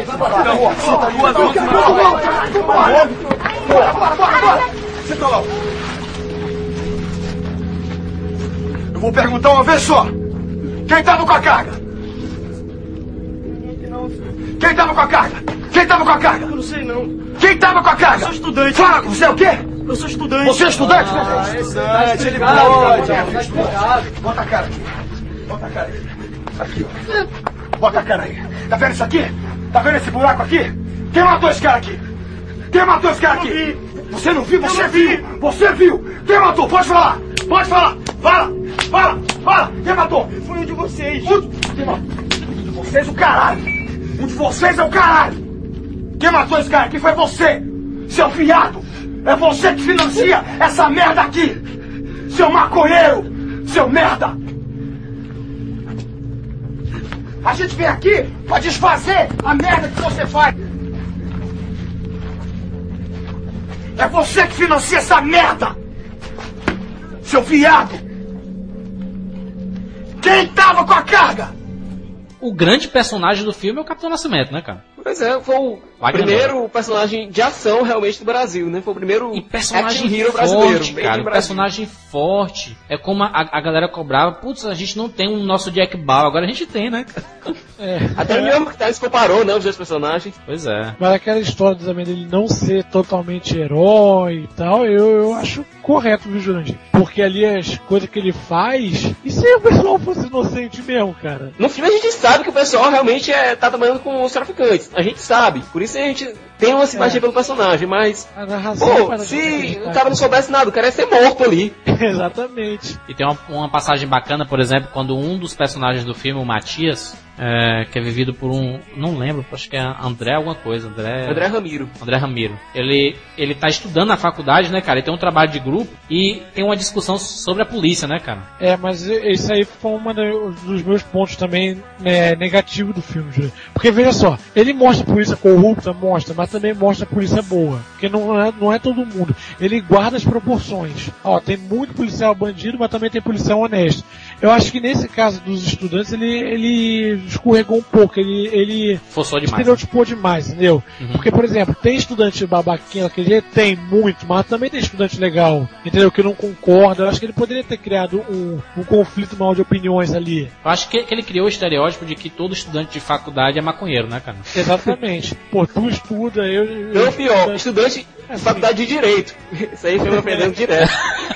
Senta lá. Eu vou perguntar uma vez só. Quem tava com a carga? Quem tava com a carga? Quem tava com a carga? Eu não sei não. Quem tava com a carga? Eu sou estudante. Fala, você é o quê? Eu sou estudante. Você é estudante? Ah, é estudante, ele pode. Bota a cara aqui. Bota a cara aí. Aqui, ó. Bota a cara aí. Tá vendo isso aqui? Tá vendo esse buraco aqui? Quem matou esse cara aqui? Quem matou esse cara aqui? Você não viu? Você viu? Você viu? Quem matou? Pode falar! Pode falar! Fala! Fala! Fala! Quem matou? Foi um de vocês. Um... Quem matou? Um de vocês o caralho! Um de vocês é o caralho! Quem matou esse cara aqui foi você! Seu fiado! É você que financia essa merda aqui! Seu maconheiro! Seu merda! A gente vem aqui pra desfazer a merda que você faz! É você que financia essa merda! Seu viado! Quem tava com a carga? O grande personagem do filme é o Capitão Nascimento, né, cara? Pois é, foi o Wagner primeiro Moura. personagem de ação realmente do Brasil, né? Foi o primeiro E personagem action hero brasileiro. forte, cara. Personagem forte. É como a, a galera cobrava. Putz, a gente não tem o nosso Jack Bauer. Agora a gente tem, né? É. Até o mesmo que tá, se comparou, né? Os dois personagens. Pois é. Mas aquela história também dele não ser totalmente herói e tal, eu, eu acho correto, viu, Jurandir? Porque ali as coisas que ele faz, e se o pessoal fosse inocente mesmo, cara? No filme a gente sabe que o pessoal realmente é, tá trabalhando com os traficantes. A gente sabe. Por isso a gente tem uma simpatia é. pelo personagem, mas... A narração pô, se o cara não soubesse nada, o cara ia ser morto ali. Exatamente. E tem uma, uma passagem bacana, por exemplo, quando um dos personagens do filme, o Matias, é, que é vivido por um... não lembro, acho que é André alguma coisa. André... André Ramiro. André Ramiro. Ele, ele tá estudando na faculdade, né, cara? Ele tem um trabalho de grupo e tem uma discussão sobre a polícia, né, cara? É, mas isso aí foi um dos meus pontos também é, negativos do filme, Júlio. Porque veja só, ele mostra a polícia corrupta, mostra, mas também mostra a polícia boa. Porque não é, não é todo mundo. Ele guarda as proporções. Ó, tem muito policial bandido, mas também tem policial honesto. Eu acho que nesse caso dos estudantes, ele, ele escorregou um pouco, ele, ele forçou demais, estereotipou demais, entendeu? Uhum. Porque, por exemplo, tem estudante babaquinha daquele jeito? Tem, muito, mas também tem estudante legal, entendeu? Que não concorda. Eu acho que ele poderia ter criado um, um conflito mal de opiniões ali. Eu acho que, que ele criou o estereótipo de que todo estudante de faculdade é maconheiro, né, cara? Exatamente. Pô, tu estuda, eu... eu Não, pior, estudante de faculdade de Direito. Isso aí foi me ofendendo direto.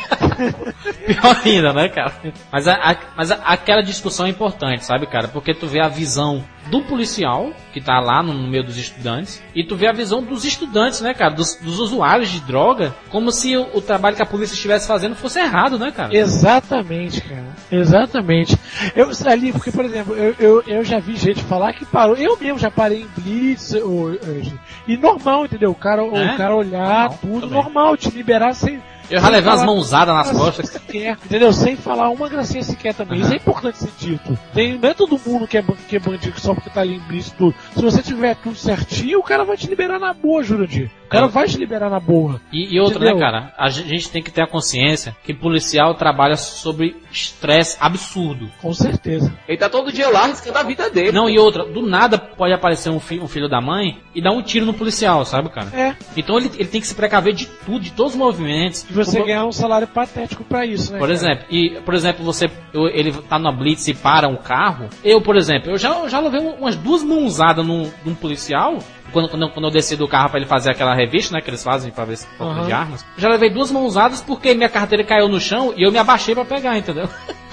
Pior ainda, né, cara? Mas, a, a, mas a, aquela discussão é importante, sabe, cara? Porque tu vê a visão do policial, que tá lá no meio dos estudantes, e tu vê a visão dos estudantes, né, cara? Dos, dos usuários de droga, como se o, o trabalho que a polícia estivesse fazendo fosse errado, né, cara? Exatamente, cara. Exatamente. Eu, ali, porque, por exemplo, eu, eu, eu já vi gente falar que parou. Eu mesmo já parei em blitz, ou, ou, e normal, entendeu? O cara, é? o cara olhar normal, tudo, também. Normal, te liberar sem... Eu já levei umas mãozadas nas costas. Sequer, entendeu? Sem falar uma gracinha sequer também. Uhum. Isso é importante ser dito. Tem, não é todo mundo que é, que é bandido só porque tá ali em blitz tudo. Se você tiver tudo certinho, o cara vai te liberar na boa, Jurandir. O cara é. vai te liberar na boa. E, e outra, entendeu? Né, cara? A gente tem que ter a consciência que policial trabalha sobre estresse absurdo. Com certeza. Ele tá todo dia lá arriscando a vida dele. Não, e outra, do nada pode aparecer um, fi, um filho da mãe e dar um tiro no policial, sabe, cara? É. Então ele, ele tem que se precaver de tudo, de todos os movimentos. E você Como... ganhar um salário patético pra isso, né? Por cara? exemplo, e, por exemplo, você, eu, ele tá numa blitz e para um carro. Eu, por exemplo, eu já, eu já levei umas duas mãozadas num, num policial. Quando, quando, quando eu desci do carro pra ele fazer aquela revista, né, que eles fazem pra ver se falta uhum. de armas. Já levei duas mãozadas porque minha carteira caiu no chão e eu me abaixei pra pegar, entendeu?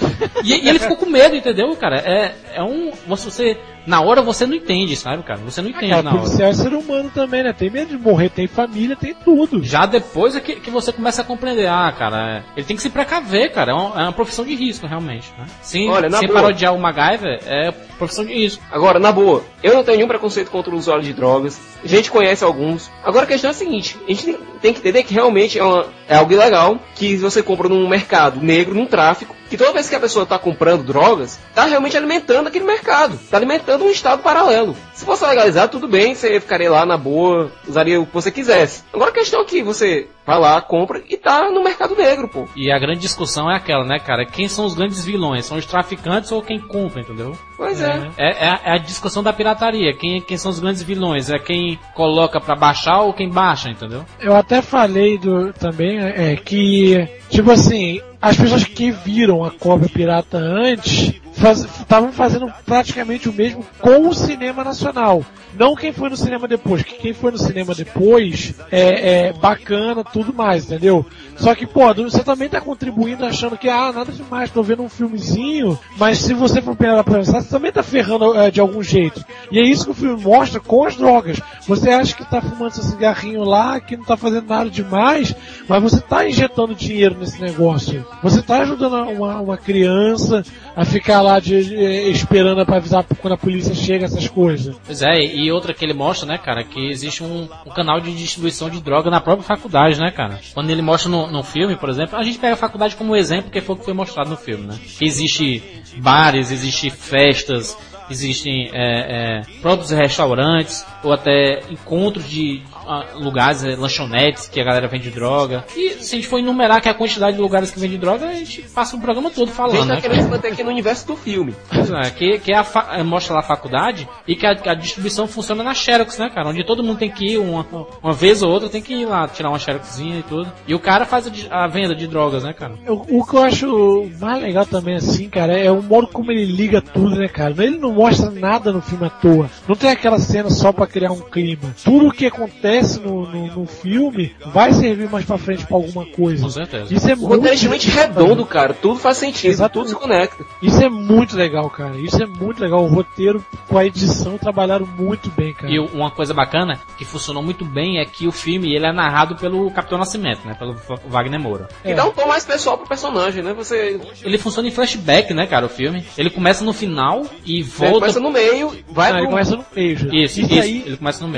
e, e ele ficou com medo, entendeu, cara? É, é um... Você... Na hora você não entende, sabe, cara? Você não entende ah, cara, na hora. O policial é ser humano também, né? Tem medo de morrer, tem família, tem tudo. Já depois é que, que você começa a compreender. Ah, cara, é, ele tem que se precaver, cara. É uma, é uma profissão de risco, realmente. Né? Sem, Olha, sem parodiar o MacGyver, é profissão de risco. Agora, na boa, eu não tenho nenhum preconceito contra o usuário de drogas. A gente conhece alguns. Agora a questão é a seguinte: a gente tem que entender que realmente é, uma, é algo ilegal que você compra num mercado negro, num tráfico. Que toda vez que a pessoa está comprando drogas, está realmente alimentando aquele mercado. Está alimentando um estado paralelo. Se fosse legalizado, tudo bem, você ficaria lá na boa, usaria o que você quisesse. Agora a questão é que você vai lá, compra e tá no mercado negro, pô. E a grande discussão é aquela, né, cara? Quem são os grandes vilões? São os traficantes ou quem compra, entendeu? Pois é. É, é, é a discussão da pirataria. Quem, quem são os grandes vilões? É quem coloca pra baixar ou quem baixa, entendeu? Eu até falei do, também é, que, tipo assim, as pessoas que viram a cobra pirata antes estavam faz, fazendo praticamente o mesmo com o cinema nacional. Não quem foi no cinema depois, que quem foi no cinema depois é, é bacana, tudo mais, entendeu? Só que, pô, você também tá contribuindo achando que, ah, nada demais, tô vendo um filmezinho, mas se você for pegar pra pensar, você também tá ferrando é, de algum jeito. E é isso que o filme mostra com as drogas. Você acha que tá fumando seu cigarrinho lá, que não tá fazendo nada demais, mas você tá injetando dinheiro nesse negócio. Você tá ajudando uma, uma criança a ficar lá de, de, esperando pra avisar quando a polícia chega, essas coisas. Pois é, e outra que ele mostra, né, cara, que existe um, um canal de distribuição de droga na própria faculdade, né, cara? Quando ele mostra no, no filme, por exemplo, a gente pega a faculdade como exemplo, porque foi o que foi mostrado no filme, né? Que existe bares, existe festas, existem é, é, próprios restaurantes, ou até encontros de uh, lugares, é, lanchonetes, que a galera vende droga. E se a gente for enumerar que a quantidade de lugares que vende droga, a gente passa o programa todo falando. A gente tá né, querendo se manter aqui no universo do filme. É, que, que é a fa- mostra lá a faculdade e que a, a distribuição funciona na Xerox, né, cara? Onde todo mundo tem que ir, uma, uma vez ou outra, tem que ir lá tirar uma Xeroxzinha e tudo. E o cara faz a, a venda de drogas, né, cara? O, o que eu acho mais legal também, assim, cara, é o modo como ele liga tudo, né, cara? Ele não mostra nada no filme à toa. Não tem aquela cena só pra criar um clima. Tudo o que acontece no, no, no filme vai servir mais pra frente pra alguma coisa. Com certeza. Isso é muito roteiramente redondo, cara. Tudo faz sentido, exato, tudo se conecta. Isso é muito legal, cara. Isso é muito legal. O roteiro com a edição trabalharam muito bem, cara. E uma coisa bacana que funcionou muito bem é que o filme ele é narrado pelo Capitão Nascimento, né? Pelo Wagner Moura. E é. dá um tom mais pessoal pro personagem, né? Você... Ele funciona em flashback, né, cara, o filme. Ele começa no final e volta... Ele começa no meio, vai Não, pro... ele começa no meio, já. Isso, isso, isso. Aí... ele começa no meio, é.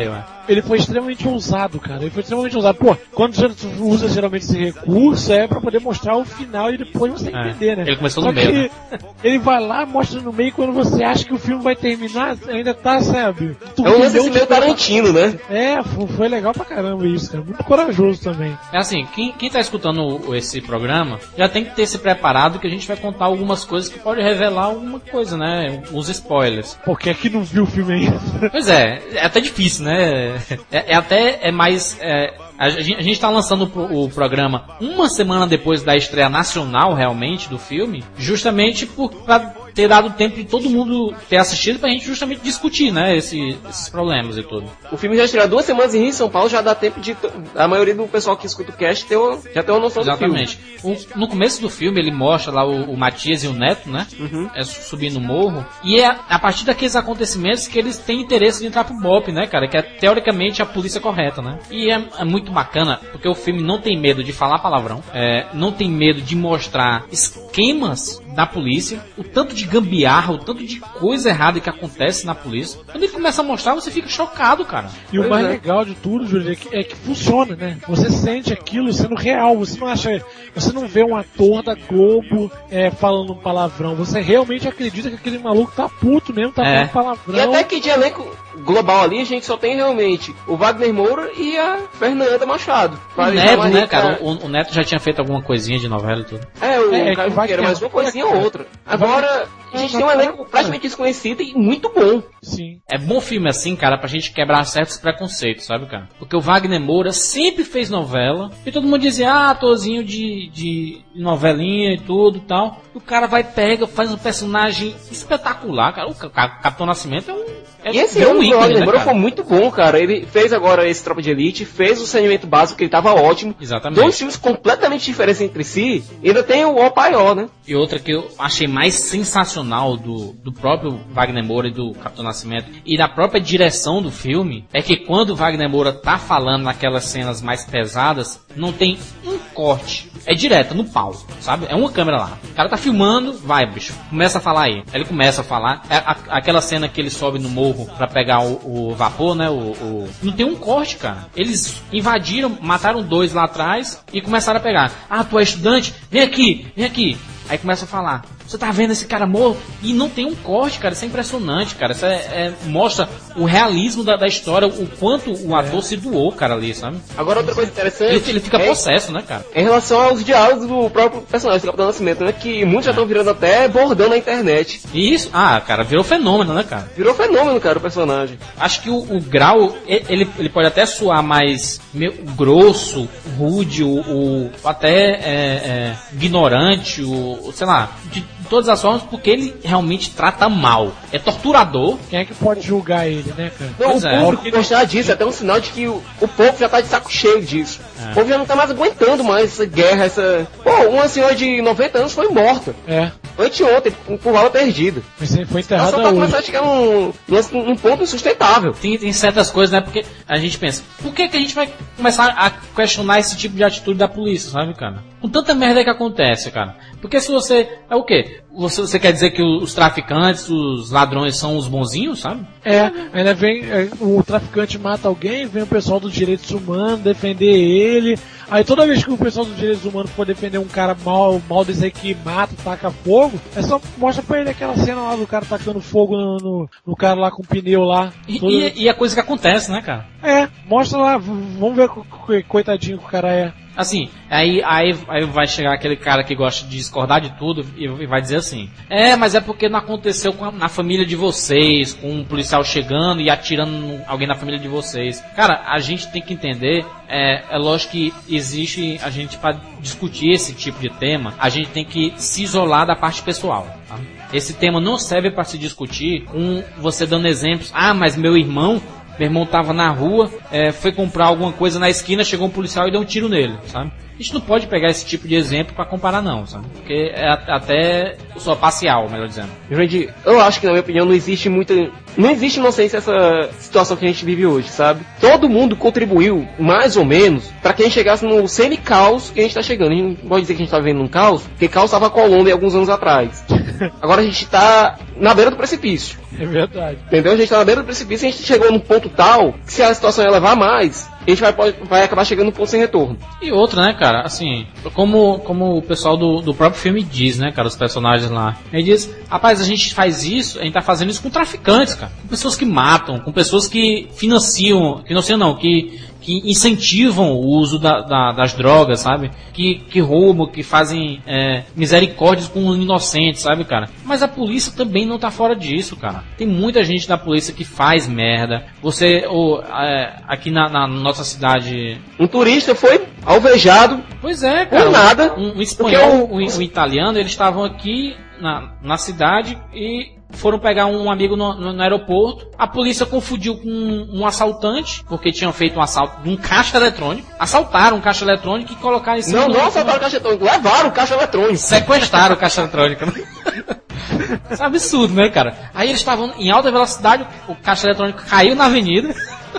ele foi extremamente ousado, cara. Ele foi extremamente ousado. Pô, quando você usa geralmente esse recurso, é pra poder mostrar o final e depois você é. entender, né? Ele começou Só no meio. Né? Ele vai lá, mostra no meio, quando você acha que o filme vai terminar, ainda tá, sabe? É um lance meio Tarantino, né? É, foi legal pra caramba isso, cara. Muito corajoso também. É assim, quem, quem tá escutando esse programa já tem que ter se preparado que a gente vai contar algumas coisas que pode revelar alguma coisa, né? Os spoilers. Porque aqui não viu o filme ainda. Pois é, é até difícil, né? É, é até é mais... É, a, gente, a gente tá lançando o, o programa uma semana depois da estreia nacional, realmente, do filme, justamente por, pra ter dado tempo de todo mundo ter assistido pra gente justamente discutir, né, esse, esses problemas e tudo. O filme já estreou duas semanas em Rio e São Paulo, já dá tempo de a maioria do pessoal que escuta o cast ter uma, já tem uma noção Exatamente. do filme. O, no começo do filme ele mostra lá o, o Matias e o Neto, né, uhum. é, subindo o morro, e é a partir daqueles acontecimentos que eles têm interesse de entrar pro B O P, né, cara, que é teoricamente a polícia correta, né. E é, é muito bacana, porque o filme não tem medo de falar palavrão, é, não tem medo de mostrar esquemas da polícia, o tanto de gambiarra, o tanto de coisa errada que acontece na polícia. Quando ele começa a mostrar, você fica chocado, cara. E pois o mais é. legal de tudo, Júlio, é que, é que funciona, né? Você sente aquilo sendo real, você não acha, você não vê um ator da Globo é, falando um palavrão, você realmente acredita que aquele maluco tá puto mesmo, tá é. falando palavrão. E até que de elenco global ali, a gente só tem realmente o Wagner Moura e a Fernanda Machado. O Neto, né, cara? O, o Neto já tinha feito alguma coisinha de novela e tudo. É, o é, Caio Junqueira, mas uma coisinha ou outra. Agora, a gente tem um elenco praticamente desconhecido e muito bom. Sim. É bom filme assim, cara, pra gente quebrar certos preconceitos, sabe, cara? Porque o Wagner Moura sempre fez novela e todo mundo dizia, ah, atorzinho de, de novelinha e tudo e tal. E o cara vai, pega, faz um personagem espetacular, cara. O Capitão Nascimento é um... É e esse ano o Wagner Moura foi muito bom, cara. Ele fez agora esse Tropa de Elite, fez o Saneamento Básico, que ele tava ótimo. Exatamente. Dois filmes completamente diferentes entre si. E ainda tem o Opaió, né? E outra que eu achei mais sensacional do, do próprio Wagner Moura e do Capitão Nascimento e da própria direção do filme é que quando o Wagner Moura tá falando naquelas cenas mais pesadas, não tem um corte. É direto, no pau, sabe? É uma câmera lá. O cara tá filmando, vai, bicho. Começa a falar aí. Ele começa a falar. É a, aquela cena que ele sobe no morro pra pegar o, o vapor, né? O, o... Não tem um corte, cara. Eles invadiram, mataram dois lá atrás e começaram a pegar. Ah, tu é estudante? Vem aqui, vem aqui. Aí começa a falar, você tá vendo esse cara morto? E não tem um corte, cara, isso é impressionante, cara. Isso é, é, mostra o realismo da, da história, o quanto o ator é. se doou, cara, ali, sabe? Agora outra coisa interessante... Ele, ele fica é, possesso, né, cara? Em relação aos diálogos do próprio personagem do Capitão Nascimento, né, que muitos já estão virando até bordão na internet. Isso? Ah, cara, virou fenômeno, né, cara? Virou fenômeno, cara, o personagem. Acho que o, o grau, ele, ele pode até soar mais meio grosso, rude, o, o até é, é, ignorante, o, sei lá, de todas as formas, porque ele realmente trata mal. É torturador. Quem é que pode julgar ele, né, cara? Não, pois o é. público gostar disso é até um sinal de que o, o povo já tá de saco cheio disso. É. O povo já não tá mais aguentando mais essa guerra, essa... Pô, uma senhora de noventa anos foi morta. É. Anteontem, por bala perdida. Mas ele foi enterrado só tá começando a chegar num, num, num ponto insustentável. Tem, tem certas coisas, né, porque a gente pensa, por que que a gente vai começar a questionar esse tipo de atitude da polícia, sabe, cara? Com tanta merda que acontece, cara. Porque se você... É o quê? Você, você quer dizer que os traficantes, os ladrões são os bonzinhos, sabe? É, ainda vem... É, o traficante mata alguém, vem o pessoal dos direitos humanos defender ele. Aí toda vez que o pessoal dos direitos humanos for defender um cara mal, mal desse aí que mata, taca fogo, é só mostra pra ele aquela cena lá do cara tacando fogo no, no, no cara lá com o pneu lá. E, todo... e, e a coisa que acontece, né, cara? É, mostra lá, vamos ver que coitadinho que o cara é. Assim, aí, aí, aí vai chegar aquele cara que gosta de discordar de tudo e vai dizer assim, é, mas é porque não aconteceu com a, na família de vocês, com um policial chegando e atirando no, alguém na família de vocês. Cara, a gente tem que entender, é, é lógico que existe, a gente para discutir esse tipo de tema, a gente tem que se isolar da parte pessoal, tá? Esse tema não serve para se discutir com você dando exemplos, ah, mas meu irmão Meu irmão tava na rua, é, foi comprar alguma coisa na esquina, chegou um policial e deu um tiro nele, sabe? A gente não pode pegar esse tipo de exemplo pra comparar não, sabe? Porque é até só parcial, melhor dizendo. Gente, eu acho que na minha opinião não existe muita... Não existe inocência essa situação que a gente vive hoje, sabe? Todo mundo contribuiu, mais ou menos, pra que a gente chegasse no semi-caos que a gente tá chegando. A gente não pode dizer que a gente tá vivendo num caos, porque caos tava a Colômbia alguns anos atrás. Agora a gente tá na beira do precipício. É verdade. Entendeu? A gente tá na beira do precipício e a gente chegou num ponto tal que se a situação elevar mais, a gente vai, pode, vai acabar chegando num ponto sem retorno. E outra, né, cara, assim, como, como o pessoal do, do próprio filme diz, né, cara, os personagens lá. Ele diz, rapaz, a gente faz isso, a gente tá fazendo isso com traficantes, cara. Com pessoas que matam, com pessoas que financiam, financiam não, que... que incentivam o uso da, da, das drogas, sabe? Que, que roubam, que fazem é, misericórdias com os inocentes, sabe, cara? Mas a polícia também não tá fora disso, cara. Tem muita gente da polícia que faz merda. Você, ou, é, aqui na, na nossa cidade... Um turista foi alvejado. Pois é, cara. Por nada. Um, um espanhol, o... um, um italiano, eles estavam aqui na, na cidade e... foram pegar um amigo no, no, no aeroporto. A polícia confundiu com um, um assaltante, porque tinham feito um assalto de um caixa eletrônico. Assaltaram um caixa eletrônico e colocaram em cima. Não, do... não assaltaram o caixa eletrônico, levaram o caixa eletrônico. Sequestraram o caixa eletrônico. Isso é absurdo, né, cara? Aí eles estavam em alta velocidade, o caixa eletrônico caiu na avenida.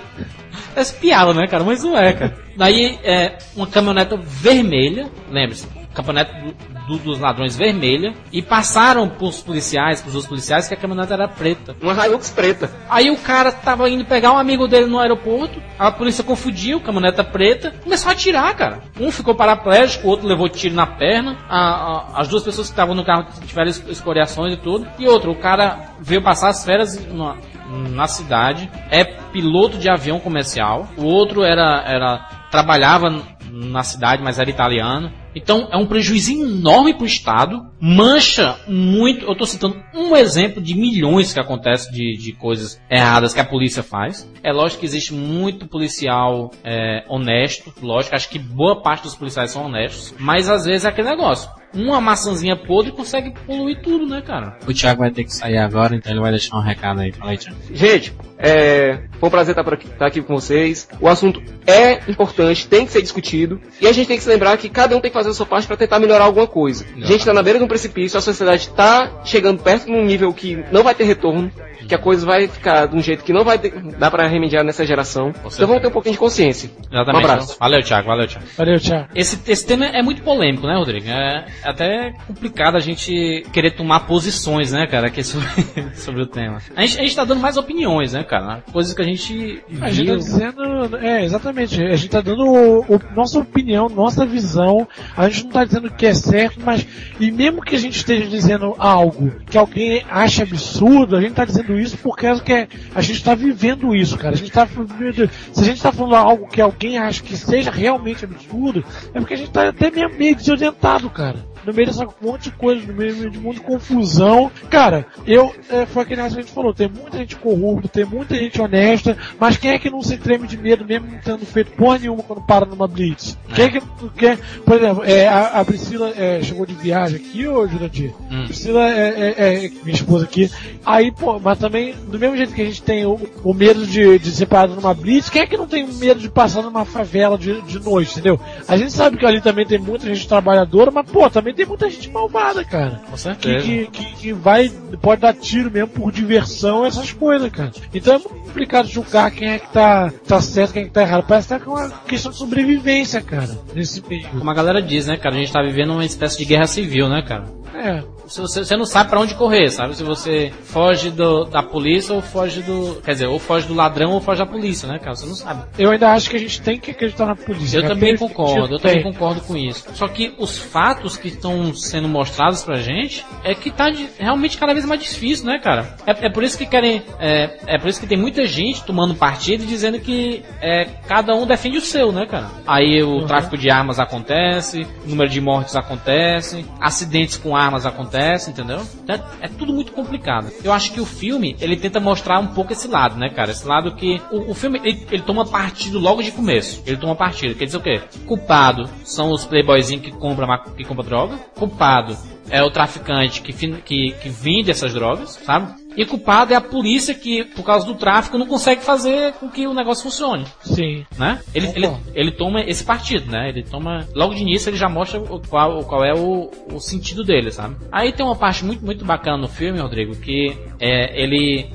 É piada, né, cara? Mas não é, cara. Daí, é, uma caminhoneta vermelha, lembre-se, caminhonete do, do, dos ladrões vermelha, e passaram pros policiais, pros outros policiais, que a caminhonete era preta. Uma Hilux preta. Aí o cara tava indo pegar um amigo dele no aeroporto, a polícia confundiu, caminhoneta preta, começou a atirar, cara. Um ficou paraplégico, o outro levou tiro na perna, a, a, as duas pessoas que estavam no carro tiveram escoriações e tudo, e outro, o cara veio passar as férias na, na cidade, é piloto de avião comercial, o outro era, era trabalhava na cidade, mas era italiano. Então é um prejuízo enorme para o Estado, mancha muito. Eu estou citando um exemplo de milhões que acontece de, de coisas erradas que a polícia faz. É lógico que existe muito policial é, honesto, lógico, acho que boa parte dos policiais são honestos, mas às vezes é aquele negócio. Uma maçãzinha podre consegue poluir tudo, né, cara? O Thiago vai ter que sair agora, então ele vai deixar um recado aí. Fala aí, Thiago. Gente, é, foi um prazer estar, por aqui, estar aqui com vocês. O assunto é importante, tem que ser discutido. E a gente tem que se lembrar que cada um tem que fazer a sua parte para tentar melhorar alguma coisa. A gente está na beira de um precipício, a sociedade está chegando perto de um nível que não vai ter retorno, que a coisa vai ficar de um jeito que não vai ter, dar para remediar nessa geração. Então vamos ter um pouquinho de consciência. Exatamente. Um abraço. Valeu, Thiago. Valeu, Thiago. Valeu, Thiago. Esse, esse tema é muito polêmico, né, Rodrigo? É até complicado a gente querer tomar posições, né, cara, aqui sobre, sobre o tema. A gente, a gente tá dando mais opiniões, né, cara? Coisas que a gente A gente tá dizendo... É, exatamente. A gente tá dando o, o, nossa opinião, nossa visão. A gente não tá dizendo que é certo, mas... E mesmo que a gente esteja dizendo algo que alguém acha absurdo, a gente tá dizendo isso por causa que é, a gente tá vivendo isso, cara. A gente tá... Se a gente tá falando algo que alguém acha que seja realmente absurdo, é porque a gente tá até meio, meio desorientado, cara. No meio dessa monte de coisa, no meio de um monte de confusão. Cara, eu, é, foi aquele negócio que a gente falou, tem muita gente corrupta, tem muita gente honesta, mas quem é que não se treme de medo mesmo não tendo feito porra nenhuma quando para numa blitz? É. Quem é que, quem, por exemplo, é, a, a Priscila é, chegou de viagem aqui, ô Jurandir? Hum. Priscila é, é, é minha esposa aqui. Aí, pô, mas também, do mesmo jeito que a gente tem o, o medo de, de ser parado numa blitz, quem é que não tem medo de passar numa favela de, de noite, entendeu? A gente sabe que ali também tem muita gente trabalhadora, mas, pô, também tem muita gente malvada, cara. Com certeza. Que, que, que vai, pode dar tiro mesmo por diversão, essas coisas, cara. Então é muito complicado julgar quem é que tá, tá certo, quem é que tá errado. Parece que tá com uma questão de sobrevivência, cara, nesse meio. Como a galera diz, né, cara? A gente tá vivendo uma espécie de guerra civil, né, cara? É. Se você, você não sabe pra onde correr, sabe? Se você foge do, da polícia ou foge do... Quer dizer, ou foge do ladrão ou foge da polícia, né, cara? Você não sabe. Eu ainda acho que a gente tem que acreditar na polícia. Eu cara. também concordo, eu também concordo com isso. Só que os fatos que estão sendo mostrados pra gente é que tá de, realmente cada vez mais difícil, né, cara? É, é por isso que querem... É, é por isso que tem muita gente tomando partido e dizendo que é, cada um defende o seu, né, cara? Aí o uhum. tráfico de armas acontece, o número de mortes acontece, acidentes com armas acontecem, entendeu? É, é tudo muito complicado. Eu acho que o filme, ele tenta mostrar um pouco esse lado, né, cara? Esse lado que... O, o filme, ele, ele toma partido logo de começo. Ele toma partido. Quer dizer o quê? Culpado são os playboyzinhos que compram que compra droga. Culpado é o traficante que, que, que vende essas drogas, sabe? E culpado é a polícia que, por causa do tráfico, não consegue fazer com que o negócio funcione. Sim. Né? Ele, ele, ele toma esse partido, né? Ele toma... Logo de início ele já mostra o, qual, qual é o, o sentido dele, sabe? Aí tem uma parte muito, muito bacana no filme, Rodrigo, que é, ele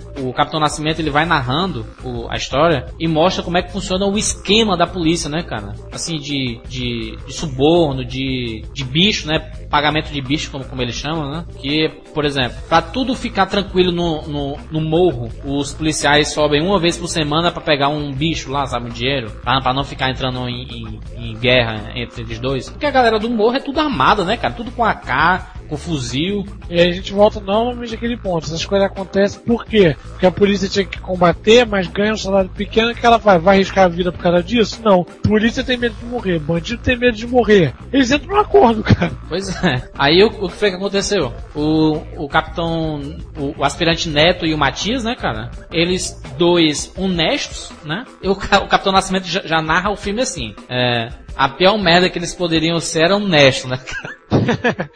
o Capitão Nascimento ele vai narrando o, a história e mostra como é que funciona o esquema da polícia, né, cara? Assim, de, de, de suborno, de, de bicho, né? Pagamento de bicho, como, como eles chamam, né? Que, por exemplo, pra tudo ficar tranquilo no, no, no morro, os policiais sobem uma vez por semana pra pegar um bicho lá, sabe, um dinheiro, pra, pra não ficar entrando em, em, em guerra entre eles dois. Porque a galera do morro é tudo armada, né, cara? Tudo com A K, com fuzil. E aí a gente volta novamente àquele ponto. Essas coisas acontecem por quê? Porque a polícia tinha que combater, mas ganha um salário pequeno, que ela vai, vai arriscar a vida por causa disso? Não. Polícia tem medo de morrer, bandido tem medo de morrer. Eles entram num acordo, cara. Pois é. Aí o, o que foi que aconteceu? O, o capitão, o, o aspirante Neto e o Matias, né, cara? Eles dois honestos, né? E o, o Capitão Nascimento já, já narra o filme assim. É, a pior merda que eles poderiam ser era honesto, né, cara?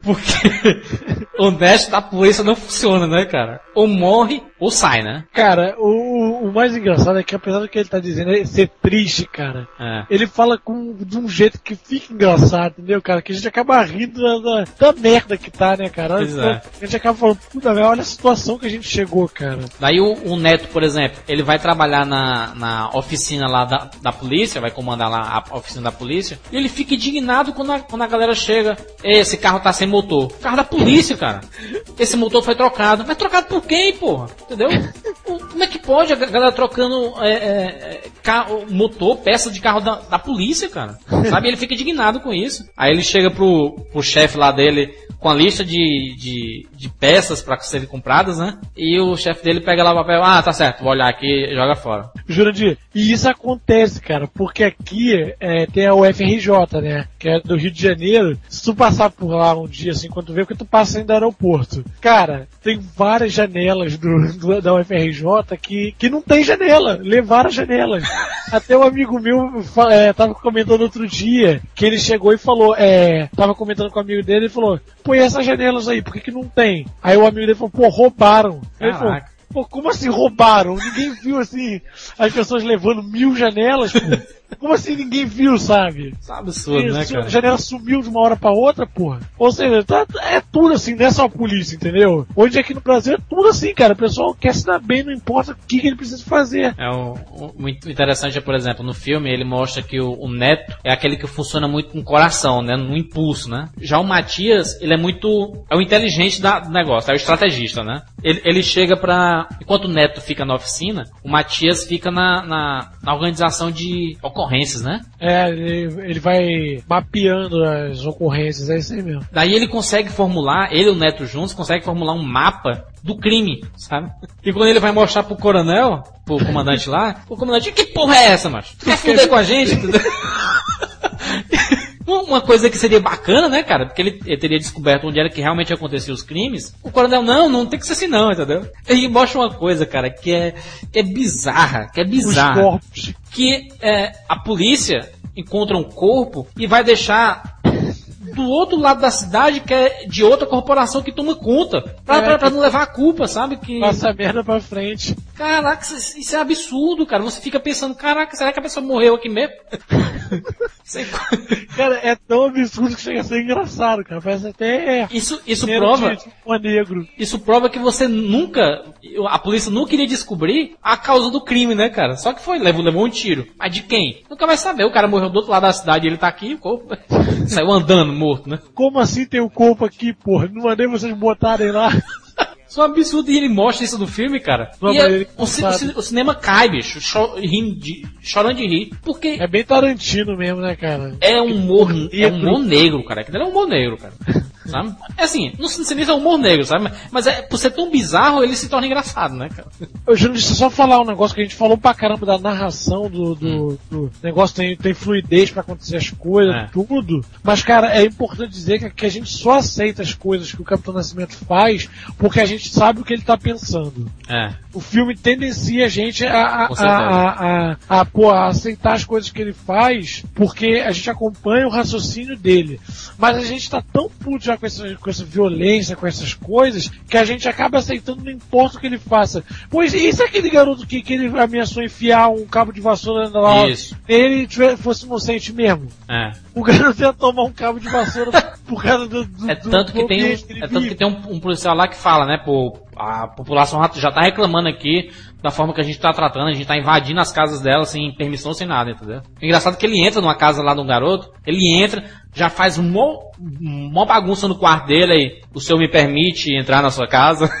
Porque honesto da polícia não funciona, né, cara? Ou morre ou sai, né? Cara, o, o mais engraçado é que apesar do que ele tá dizendo é ser triste, cara. É. Ele fala com, de um jeito que fica engraçado, entendeu, cara? Que a gente acaba rindo da, da, da merda que tá, né, cara? Pois então, é. A gente acaba falando, puta, olha a situação que a gente chegou, cara. Daí o, o Neto, por exemplo, ele vai trabalhar na, na oficina lá da, da polícia, vai comandar lá a oficina da polícia, e ele fica indignado quando a, quando a galera chega. Esse carro tá sem motor. Carro da polícia, cara. Esse motor foi trocado. Mas trocado por quem, porra? Entendeu? Como é que pode a galera trocando é, é, carro, motor, peça de carro da, da polícia, cara? Sabe? Ele fica indignado com isso. Aí ele chega pro, pro chefe lá dele com a lista de, de, de peças pra serem compradas, né? E o chefe dele pega lá o papel. Ah, tá certo. Vou olhar aqui e joga fora. Jurandir, e isso acontece, cara, porque aqui é, tem a U F R J, né? Que é do Rio de Janeiro. Se tu passar por lá um dia, assim, quando tu vê, porque tu passa ainda no aeroporto. Cara, tem várias janelas do, do, da U F R J que, que não tem janela. Levaram as janelas. Até um amigo meu é, tava comentando outro dia que ele chegou e falou, é, tava comentando com o amigo dele e falou, pô, e essas janelas aí, por que que não tem? Aí o amigo dele falou, pô, roubaram. Ele falou, pô, como assim roubaram? Ninguém viu, assim, as pessoas levando mil janelas, pô. Como assim ninguém viu, sabe? Isso é absurdo, e, né, cara? A janela sumiu de uma hora pra outra, porra. Ou seja, tá, é tudo assim, não é só a polícia, entendeu? Hoje aqui no Brasil é tudo assim, cara. O pessoal quer se dar bem, não importa o que, que ele precisa fazer. É o, o muito interessante é, por exemplo, no filme ele mostra que o, o Neto é aquele que funciona muito com o coração, né? No impulso, né? Já o Matias, ele é muito... é o inteligente da, do negócio, é o estrategista, né? Ele, ele chega pra... enquanto o Neto fica na oficina, o Matias fica na, na, na organização de ocorrências, né? É, ele, ele vai mapeando as ocorrências, é isso aí mesmo. Daí ele consegue formular, ele e o Neto juntos, consegue formular um mapa do crime, sabe? E quando ele vai mostrar pro coronel, pro comandante lá, o comandante, que porra é essa, macho? Tu quer fuder com a gente? Uma coisa que seria bacana, né, cara? Porque ele, ele teria descoberto onde era que realmente aconteciam os crimes. O coronel, não, não tem que ser assim não, entendeu? Ele mostra uma coisa, cara, que é, que é bizarra, que é bizarra. Os corpos. Que é, a polícia encontra um corpo e vai deixar do outro lado da cidade, que é de outra corporação que toma conta. Pra, é, pra, pra não levar a culpa, sabe? Que... passa a merda pra frente. Caraca, isso é absurdo, cara. Você fica pensando, caraca, será que a pessoa morreu aqui mesmo? Cara, é tão absurdo que chega a ser engraçado, cara. Parece até... Isso, isso prova... De negro. Isso prova que você nunca... a polícia nunca iria descobrir a causa do crime, né, cara? Só que foi, levou, levou um tiro. Mas de quem? Nunca vai saber. O cara morreu do outro lado da cidade e ele tá aqui, o corpo saiu andando, morto, né? Como assim tem o corpo aqui, porra? Não mandei vocês botarem lá. Isso é um absurdo, e ele mostra isso no filme, cara. Não, e é, o, o, o cinema cai, bicho, cho, rindo de, chorando de rir, porque... é bem Tarantino mesmo, né, cara? É um humor, é um humor negro, cara. Aquilo é um humor negro, cara. Sabe? É assim, não sei se é humor negro, sabe? Mas é, por ser tão bizarro, ele se torna engraçado, né, cara? Ô, Júnior, deixa eu só falar um negócio que a gente falou pra caramba da narração do, do, hum. do negócio, tem, tem fluidez pra acontecer as coisas, é. tudo. Mas, cara, é importante dizer que, que a gente só aceita as coisas que o Capitão Nascimento faz porque a gente sabe o que ele tá pensando. É. O filme tendencia a gente a, a, a, a, a, a, pô, a aceitar as coisas que ele faz porque a gente acompanha o raciocínio dele. Mas a gente tá tão puto já com essa, com essa violência, com essas coisas, que a gente acaba aceitando, não importa o que ele faça. Pois isso é aquele garoto que, que ele ameaçou enfiar um cabo de vassoura lá, isso. ele fosse inocente mesmo. É. O garoto ia tomar um cabo de vassoura por causa do, do É tanto que do tem, um, ambiente que ele é tanto vive. que tem um, um policial lá que fala, né, pô, a população já tá reclamando aqui da forma que a gente tá tratando, a gente tá invadindo as casas dela sem permissão, sem nada, entendeu? Engraçado que ele entra numa casa lá de um garoto, ele entra, já faz um mó, mó bagunça no quarto dele aí, o senhor me permite entrar na sua casa?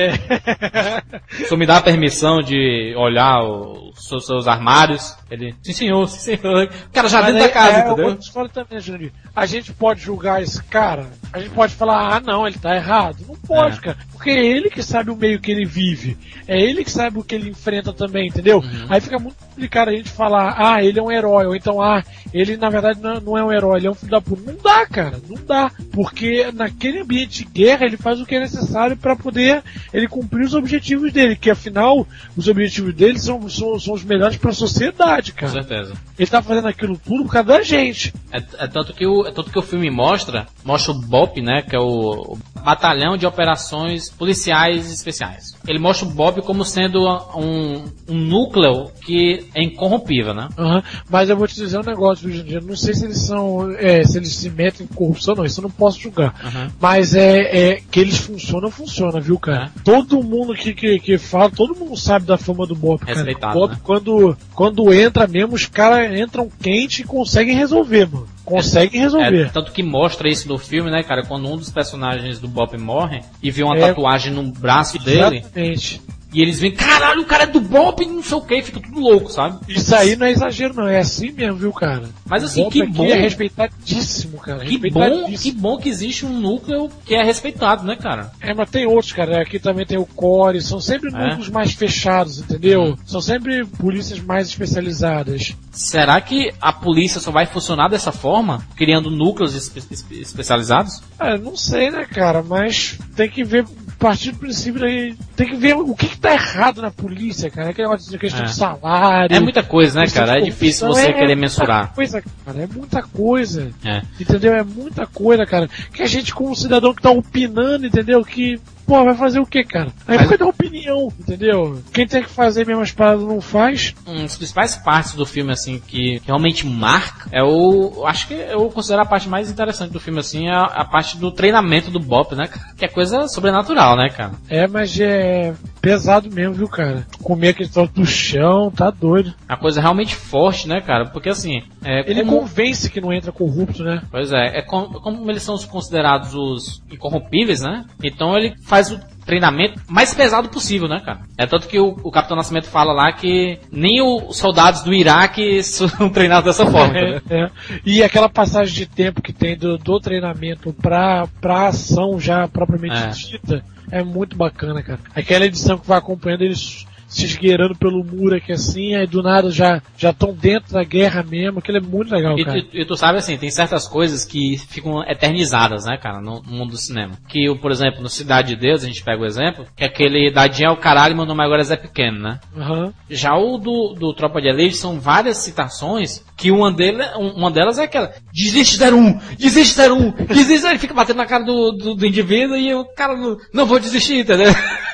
É. O senhor me dá a permissão de olhar os seus, seus armários? Ele, sim senhor, sim senhor. O cara já Mas dentro é, da casa, é, entendeu? Eu te falo também, Juninho. A gente pode julgar esse cara, a gente pode falar, ah não, ele tá errado. Não pode, É. cara. Porque é ele que sabe o meio que ele vive. É ele que sabe o que ele enfrenta também, entendeu? Uhum. Aí fica muito complicado a gente falar, ah, ele é um herói, ou então, ah, ele na verdade não, não é um herói, ele é um filho da puta. Não dá, cara, não dá. Porque naquele ambiente de guerra ele faz o que é necessário para poder ele cumprir os objetivos dele, que afinal os objetivos dele são, são, são os melhores para a sociedade, cara. Com certeza. Ele tá fazendo aquilo tudo por causa da gente. É, é tanto que o, é tanto que o filme mostra, mostra o B O P, né, que é o, o Batalhão de Operações Policiais Especiais. Ele mostra o B O P como sendo um, um núcleo que é incorrompível, né? Uhum. Mas eu vou te dizer um negócio, hoje em dia, não sei se eles são, é, se eles se metem em corrupção, não, isso eu não posso julgar. Uhum. Mas é, é que eles funcionam, funciona, viu, cara? É. Todo mundo que, que, que fala, todo mundo sabe da fama do B O P, cara. Respeitado, o B O P, né? quando, quando entra mesmo, os caras entram quente e conseguem resolver, mano. Conseguem resolver. É, tanto que mostra isso no filme, né, cara? Quando um dos personagens do B O P morre e vê uma É. tatuagem no braço dele. Exatamente. E eles veem, caralho, o cara é do B O P, não sei o que, fica tudo louco, sabe? Isso aí não é exagero, não. É assim mesmo, viu, cara? Mas assim, O que B O P bom. aqui é respeitadíssimo, cara. Que bom, que bom que existe um núcleo que é respeitado, né, cara? É, mas tem outros, cara. Aqui também tem o Core. São sempre É? núcleos mais fechados, entendeu? Uhum. São sempre polícias mais especializadas. Será que a polícia só vai funcionar dessa forma? Criando núcleos espe- espe- especializados? É, não sei, né, cara? Mas tem que ver, a partir do princípio aí, tem que ver o que que tá errado na polícia, cara. Aquele negócio de questão É. de salário. É muita coisa, né, questão cara? de É difícil corrupção, você é, querer é mensurar. muita coisa, cara. É muita coisa. É. Entendeu? É muita coisa, cara. Que a gente, como cidadão que tá opinando, entendeu? Que, pô, vai fazer o que, cara? Aí Mas- fica dar opinião, entendeu? Quem tem que fazer mesmo as paradas não faz. Uma das principais partes do filme, assim, que realmente marca, é o... Acho que eu considero a parte mais interessante do filme, assim, a, a parte do treinamento do B O P, né, cara? Que é coisa sobrenatural, né, cara? É, mas é pesado mesmo, viu, cara? Comer aquele troço do chão, tá doido. É uma coisa realmente forte, né, cara? Porque, assim... É, Ele como... convence que não entra corrupto, né? Pois é, é como, como eles são considerados os incorrompíveis, né? Então ele faz o treinamento mais pesado possível, né, cara? É tanto que o, o Capitão Nascimento fala lá que nem os soldados do Iraque são treinados dessa forma, É, né? é. E aquela passagem de tempo que tem do, do treinamento pra, pra ação já propriamente É. dita é muito bacana, cara. Aquela edição que vai acompanhando eles se esgueirando pelo muro aqui assim, aí do nada já já estão dentro da guerra mesmo, aquilo é muito legal, E, cara. tu- e tu sabe assim, tem certas coisas que ficam eternizadas, né, cara, no, no mundo do cinema. Que, o, por exemplo, no Cidade de Deus, a gente pega o exemplo, que é aquele dadinho é o caralho, meu nome agora é Zé Pequeno, né? Aham. Já o do, do Tropa de Elite são várias citações que uma, dele, uma delas é aquela: desiste zero um, desiste zero um, desiste, ele fica batendo na cara do, do, do indivíduo e o cara não, não vou desistir, entendeu?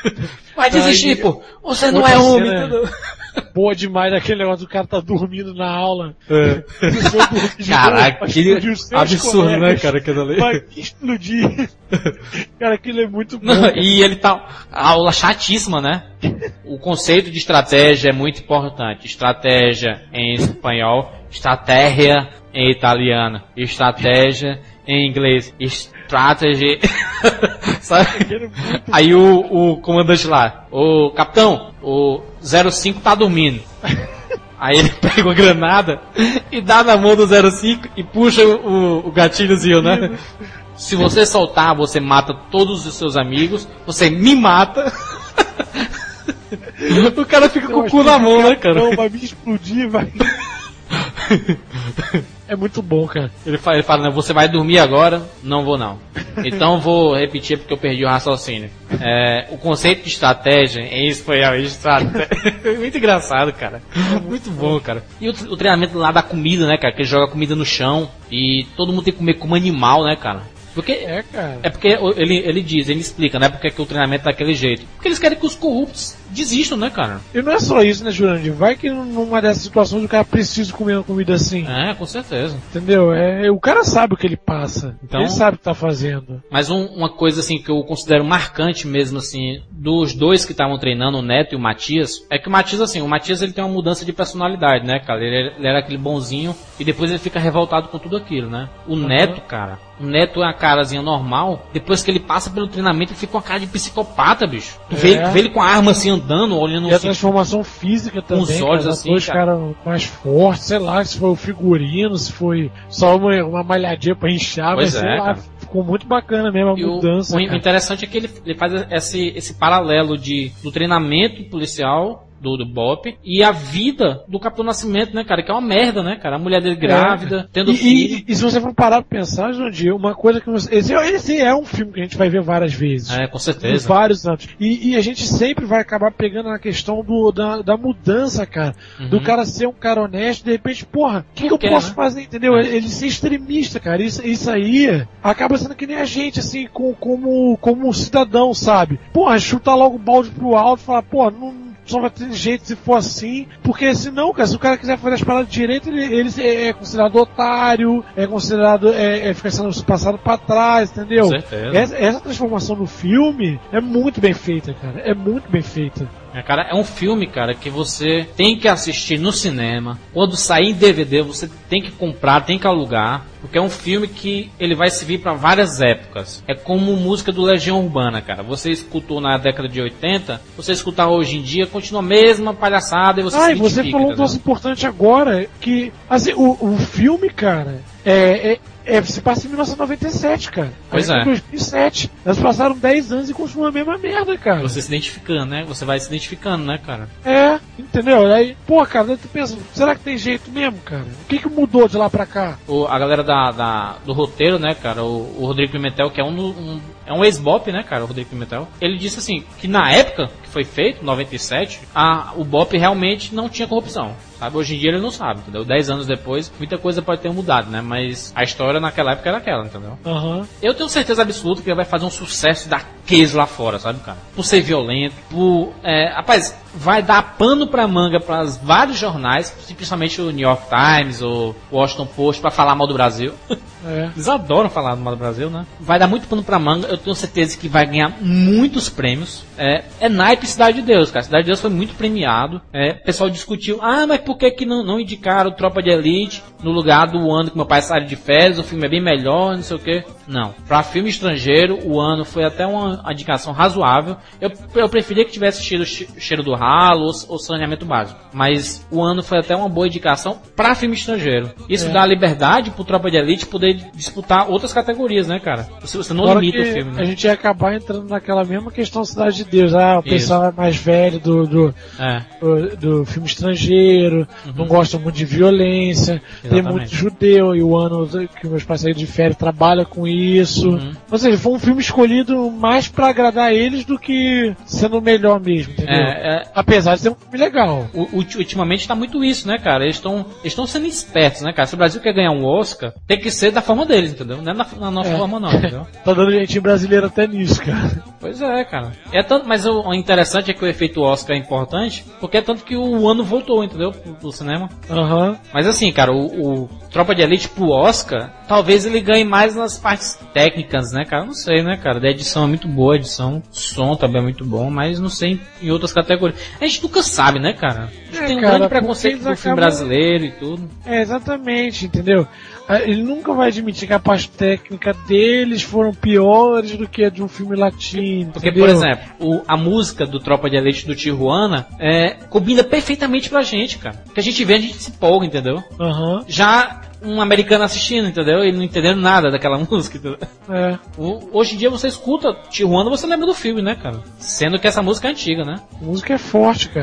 Vai desistir, Aí, pô, você não outra é homem, cena- entendeu? Boa demais aquele negócio do cara tá dormindo na aula. É. Caraca, que absurdo, né, cara, aquilo ali. Vai explodir. Cara, aquilo é muito bom. Não, cara. e ele tá. A aula chatíssima, né? O conceito de estratégia é muito importante. Estratégia em espanhol, estratégia em italiano, estratégia em inglês, strategy. Sabe? Aí o, o comandante lá, o capitão, o zero cinco tá dormindo. Aí ele pega uma granada e dá na mão do zero cinco e puxa o, o gatilhozinho, né? Se você soltar, você mata todos os seus amigos, você me mata. O cara fica com o cu na mão, né, cara? Não, vai me explodir, vai. É muito bom, cara. Ele fala, ele fala, né, você vai dormir agora? Não vou não. Então vou repetir porque eu perdi o raciocínio. É, o conceito de estratégia em espanhol é estratégia. Muito engraçado, cara. Muito bom, cara. E o, o treinamento lá da comida, né, cara? Que ele joga comida no chão e todo mundo tem que comer como animal, né, cara? Porque, é, cara. É porque ele, ele diz, ele explica, né? Porque que o treinamento é daquele jeito. Porque eles querem que os corruptos desistam, né, cara? E não é só isso, né, Jurandir? Vai que numa dessas situações o cara precisa comer uma comida assim. É, com certeza. Entendeu? É, o cara sabe o que ele passa. Então, ele sabe o que tá fazendo. Mas um, uma coisa, assim, que eu considero marcante mesmo, assim, dos dois que estavam treinando, o Neto e o Matias, é que o Matias, assim, o Matias ele tem uma mudança de personalidade, né, cara? Ele, ele era aquele bonzinho e depois ele fica revoltado com tudo aquilo, né? O uhum. Neto, cara, o Neto é uma carazinha normal, depois que ele passa pelo treinamento ele fica com a cara de psicopata, bicho. Tu é. vê, vê ele com a arma assim andando, olhando... E a transformação física também, com os olhos cara, assim, dois cara. caras mais fortes, sei lá, se foi o figurino, se foi só uma, uma malhadinha pra inchar, pois mas é, sei lá, cara. Ficou muito bacana mesmo a e mudança. O, o interessante é que ele, ele faz esse, esse paralelo de, do treinamento policial do, do Bop e a vida do Capitão Nascimento, né, cara? Que é uma merda, né, cara? A mulher dele grávida, é. tendo e, filho. E, e se você for parar pra pensar, Jandir, uma coisa que você... Esse, esse é um filme que a gente vai ver várias vezes. É, com certeza. Por vários anos. E, e a gente sempre vai acabar pegando na questão do, da, da mudança, cara. Uhum. Do cara ser um cara honesto, de repente, porra, o que, que eu quer, posso né? fazer, entendeu? É. Ele, ele ser extremista, cara. Isso, isso aí acaba sendo que nem a gente, assim, com, como, como cidadão, sabe? Porra, chutar logo o balde pro alto e falar, porra, não... só vai ter jeito se for assim, porque senão, cara, se o cara quiser fazer as paradas direito, ele, ele é considerado otário, é considerado, é, é ficar sendo passado pra trás, entendeu? Com certeza. Essa, essa transformação no filme é muito bem feita, cara, é muito bem feita. É, cara, é um filme, cara, que você tem que assistir no cinema. Quando sair em D V D, você tem que comprar, tem que alugar. Porque é um filme que ele vai servir para várias épocas. É como música do Legião Urbana, cara. Você escutou na década de oitenta, você escutar hoje em dia, continua a mesma palhaçada e você ah, se identifica. Ah, você falou um negócio importante agora, que assim, o, o filme, cara, é... é... É, se passa em mil novecentos e noventa e sete, cara. Pois é. Em dois mil e sete. Nós passaram dez anos e continua a mesma merda, cara. Você se identificando, né? Você vai se identificando, né, cara? É, entendeu? Aí, pô, cara, daí tu pensa, será que tem jeito mesmo, cara? O que que mudou de lá pra cá? O, a galera da, da, do roteiro, né, cara? O, o Rodrigo Pimentel, que é um, um, é um ex-Bop, né, cara? O Rodrigo Pimentel. Ele disse assim, que na época que foi feito, noventa e sete, a, o Bop realmente não tinha corrupção. Sabe? Hoje em dia ele não sabe, entendeu? Dez anos depois, muita coisa pode ter mudado, né? Mas a história naquela época era aquela, entendeu? Uhum. Eu tenho certeza absoluta que ele vai fazer um sucesso daqueles lá fora, sabe, cara? Por ser violento, por... É, rapaz, vai dar pano pra manga para vários jornais, principalmente o New York Times ou o Washington Post, pra falar mal do Brasil. É. Eles adoram falar mal do Brasil, né? Vai dar muito pano pra manga, eu tenho certeza que vai ganhar muitos prêmios. É, é naipe Cidade de Deus, cara. Cidade de Deus foi muito premiado. É, o pessoal discutiu, ah, mas por que que não, não indicaram Tropa de Elite no lugar do ano que meu pai saiu de férias, o filme é bem melhor, não sei o que. Não. Pra filme estrangeiro, o ano foi até uma indicação razoável. Eu, eu preferia que tivesse tido Cheiro do Ralo ou, ou Saneamento Básico. Mas o ano foi até uma boa indicação pra filme estrangeiro. Isso é. dá liberdade pro Tropa de Elite poder disputar outras categorias, né, cara? Você, você não Agora limita o filme, né? A gente ia acabar entrando naquela mesma questão Cidade de Deus. Ah, o Isso. pessoal é mais velho do, do, é. do, do filme estrangeiro, uhum. não gosta muito de violência, Exatamente. Tem muito judeu, e o ano que meus pais saíram de férias trabalha com isso. Uhum. Ou seja, foi um filme escolhido mais pra agradar eles do que sendo o melhor mesmo, entendeu? É, é... Apesar de ser um filme legal. O, ultimamente tá muito isso, né, cara? Eles estão eles sendo espertos, né, cara? Se o Brasil quer ganhar um Oscar, tem que ser da forma deles, entendeu? Não é na, na nossa é. forma, não, entendeu? Tá dando jeitinho brasileiro até nisso, cara. Pois é, cara. É tanto, mas o, o interessante é que o efeito Oscar é importante, porque é tanto que o ano voltou, entendeu? Pro, pro cinema. Aham. Uhum. Mas assim, cara, o, o Tropa de Elite pro Oscar, talvez ele ganhe mais nas partes técnicas, né, cara? Não sei, né, cara? A edição é muito boa, a edição, o som também é muito bom, mas não sei em outras categorias. A gente nunca sabe, né, cara? A gente é, tem um cara, grande preconceito do acabam... filme brasileiro e tudo. É, exatamente, entendeu? Ele nunca vai admitir que a parte técnica deles foram piores do que a de um filme latino. Porque, entendeu? por exemplo, o, a música do Tropa de Elite do Tijuana é, combina perfeitamente pra gente, cara. O que a gente vê, a gente se empolga, entendeu? Uhum. Já um americano assistindo, entendeu? E não entendendo nada daquela música, entendeu? É. O, hoje em dia você escuta Tijuana, você lembra do filme, né, cara? Sendo que essa música é antiga, né? A música é forte, cara.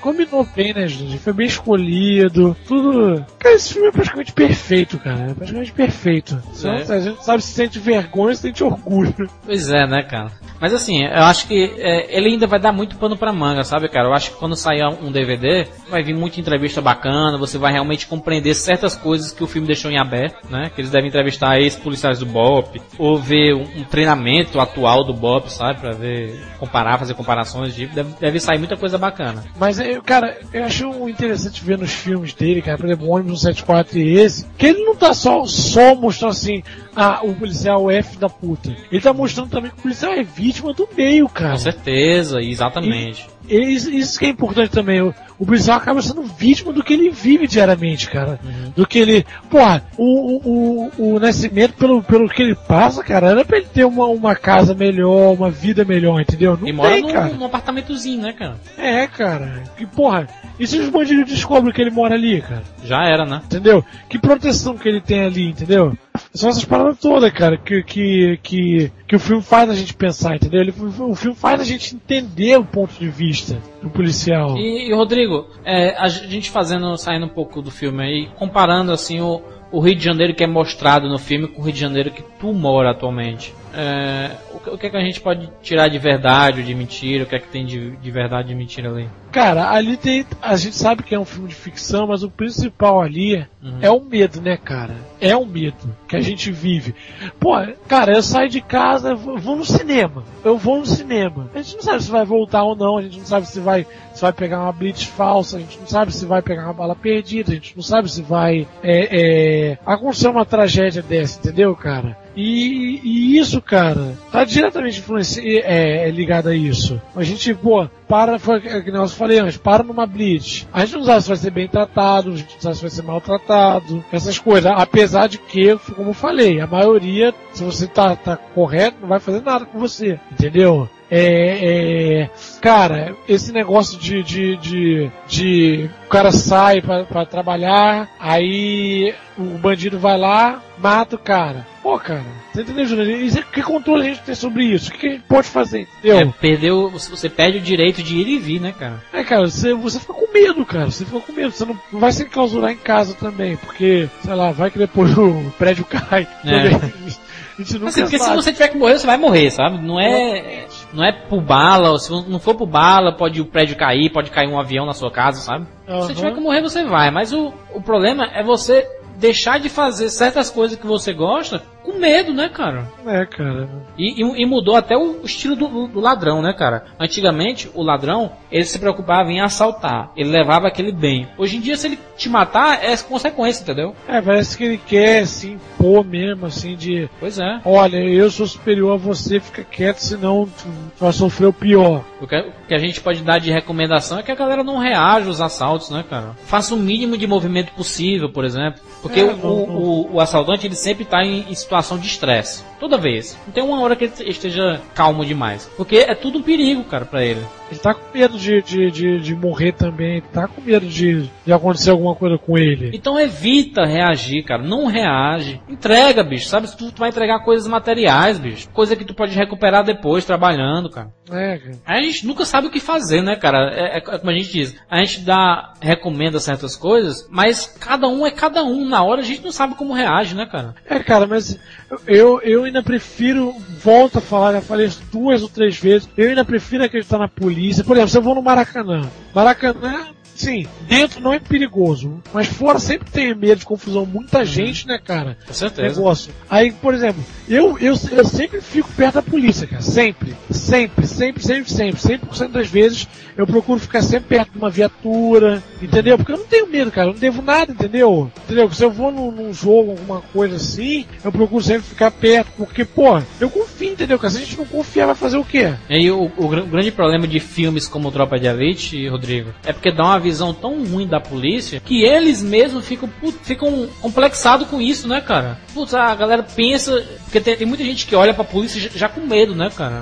combinou bem, né, gente? Foi bem escolhido, tudo... Cara, esse filme é praticamente perfeito, cara. É praticamente perfeito. É. A gente sabe se sente vergonha, se sente orgulho. Pois é, né, cara? Mas assim, eu acho que é, ele ainda vai dar muito pano pra manga, sabe, cara? Eu acho que quando sair um D V D, vai vir muita entrevista bacana, você vai realmente compreender certas coisas que o filme deixou em aberto, né? Que eles devem entrevistar ex-policiais do B O P, ou ver um, um treinamento atual do B O P, sabe? Pra ver, comparar, fazer comparações, de, deve, deve sair muita coisa bacana. Mas, eu, cara, eu acho interessante ver nos filmes dele, cara, por exemplo, o Ônibus cento e setenta e quatro e esse, que ele não tá só, só mostrando assim, ah, o policial F da puta. Ele tá mostrando também que o policial é vítima do meio, cara. Com certeza, exatamente. E, e, isso que é importante também. O, o policial acaba sendo vítima do que ele vive diariamente, cara. Uhum. Do que ele... Porra, o, o, o, o Nascimento, pelo, pelo que ele passa, cara, era pra ele ter uma, uma casa melhor, uma vida melhor, entendeu? Não e mora tem, num, cara. num apartamentozinho, né, cara? É, cara. E, porra, e se os bandidos descobrem que ele mora ali, cara? Já era, né? Entendeu? Que proteção que ele tem ali, entendeu? São essas paradas todas, cara, que, que, que, que o filme faz a gente pensar, entendeu? Ele, o filme faz a gente entender o ponto de vista do policial. E, e Rodrigo, é, a gente fazendo, saindo um pouco do filme aí, comparando assim o, o Rio de Janeiro que é mostrado no filme com o Rio de Janeiro que tu mora atualmente. É, o, o que é que a gente pode tirar de verdade ou de mentira? O que é que tem de, de verdade e de mentira ali? Cara, ali tem... A gente sabe que é um filme de ficção, mas o principal ali uhum. é o medo, né, cara? É o medo que a gente vive. Pô, cara, eu saio de casa, eu vou no cinema. Eu vou no cinema. A gente não sabe se vai voltar ou não, a gente não sabe se vai, se vai pegar uma blitz falsa, a gente não sabe se vai pegar uma bala perdida, a gente não sabe se vai é, é, acontecer uma tragédia dessa, entendeu, cara? E, e isso, cara, tá diretamente influenci- é, é ligado a isso. A gente, pô, para, foi que nós falei antes, para numa blitz. A gente não sabe se vai ser bem tratado, a gente não sabe se vai ser maltratado, essas coisas. Apesar de que, como eu falei, a maioria, se você tá, tá correto, não vai fazer nada com você, entendeu? É, é, cara, esse negócio de, de, de, de o cara sai pra, pra trabalhar, aí o bandido vai lá, mata o cara. Pô, cara, você entendeu, Júnior? Que controle a gente tem sobre isso? O que a gente pode fazer, entendeu? É, perdeu, você perde o direito de ir e vir, né, cara? É, cara, você, você fica com medo, cara. Você fica com medo. Você não, não vai se enclausurar em casa também, porque, sei lá, vai que depois o prédio cai. É. Também. A gente nunca assim, porque sabe. se você tiver que morrer, você vai morrer, sabe? Não é, não é por bala, ou se não for por bala, pode o prédio cair, pode cair um avião na sua casa, sabe? Uhum. Se você tiver que morrer, você vai. Mas o, o problema é você deixar de fazer certas coisas que você gosta com medo, né, cara? É, cara. E, e, e mudou até o estilo do, do ladrão, né, cara? Antigamente, o ladrão, ele se preocupava em assaltar. Ele levava aquele bem. Hoje em dia, se ele te matar, é consequência, entendeu? É, parece que ele quer se impor mesmo, assim, de... Pois é. Olha, eu sou superior a você, fica quieto, senão tu, tu vai sofrer o pior. O que, o que a gente pode dar de recomendação é que a galera não reaja aos assaltos, né, cara? Faça o mínimo de movimento possível, por exemplo. Porque é, o, não, o, não. O, o assaltante, ele sempre tá em, em situação de estresse. Toda vez. Não tem uma hora que ele esteja calmo demais. Porque é tudo um perigo, cara, pra ele. Ele tá com medo de, de, de, de morrer também. Ele tá com medo de, de acontecer alguma coisa com ele. Então evita reagir, cara. Não reage. Entrega, bicho. Sabe? Tu, tu vai entregar coisas materiais, bicho. Coisa que tu pode recuperar depois, trabalhando, cara. É, cara. Aí a gente nunca sabe o que fazer, né, cara? É, é como a gente diz. A gente dá, recomenda certas coisas, mas cada um é cada um. Na hora a gente não sabe como reage, né, cara? É, cara, mas eu, eu ainda prefiro, volto a falar, já falei isso duas ou três vezes, eu ainda prefiro acreditar na polícia. Por exemplo, se eu vou no Maracanã, Maracanã, sim, dentro não é perigoso, mas fora sempre tem medo de confusão, muita gente, né, cara? Com certeza. Negócio. Aí, por exemplo, eu, eu, eu sempre fico perto da polícia, cara, sempre, sempre, sempre, sempre, sempre, cem por cento das vezes eu procuro ficar sempre perto de uma viatura, entendeu? Porque eu não tenho medo, cara, eu não devo nada, entendeu? Entendeu? Se eu vou num, num jogo, alguma coisa assim, eu procuro sempre ficar perto, porque, pô, eu confio, entendeu? Porque se a gente não confiar, vai fazer o quê? E aí, o, o, o grande problema de filmes como Tropa de Elite, Rodrigo, é porque dá uma visão tão ruim da polícia que eles mesmos ficam, put, ficam complexados com isso, né, cara? Putz, a galera pensa... Porque tem, tem muita gente que olha pra polícia já, já com medo, né, cara? Mas aí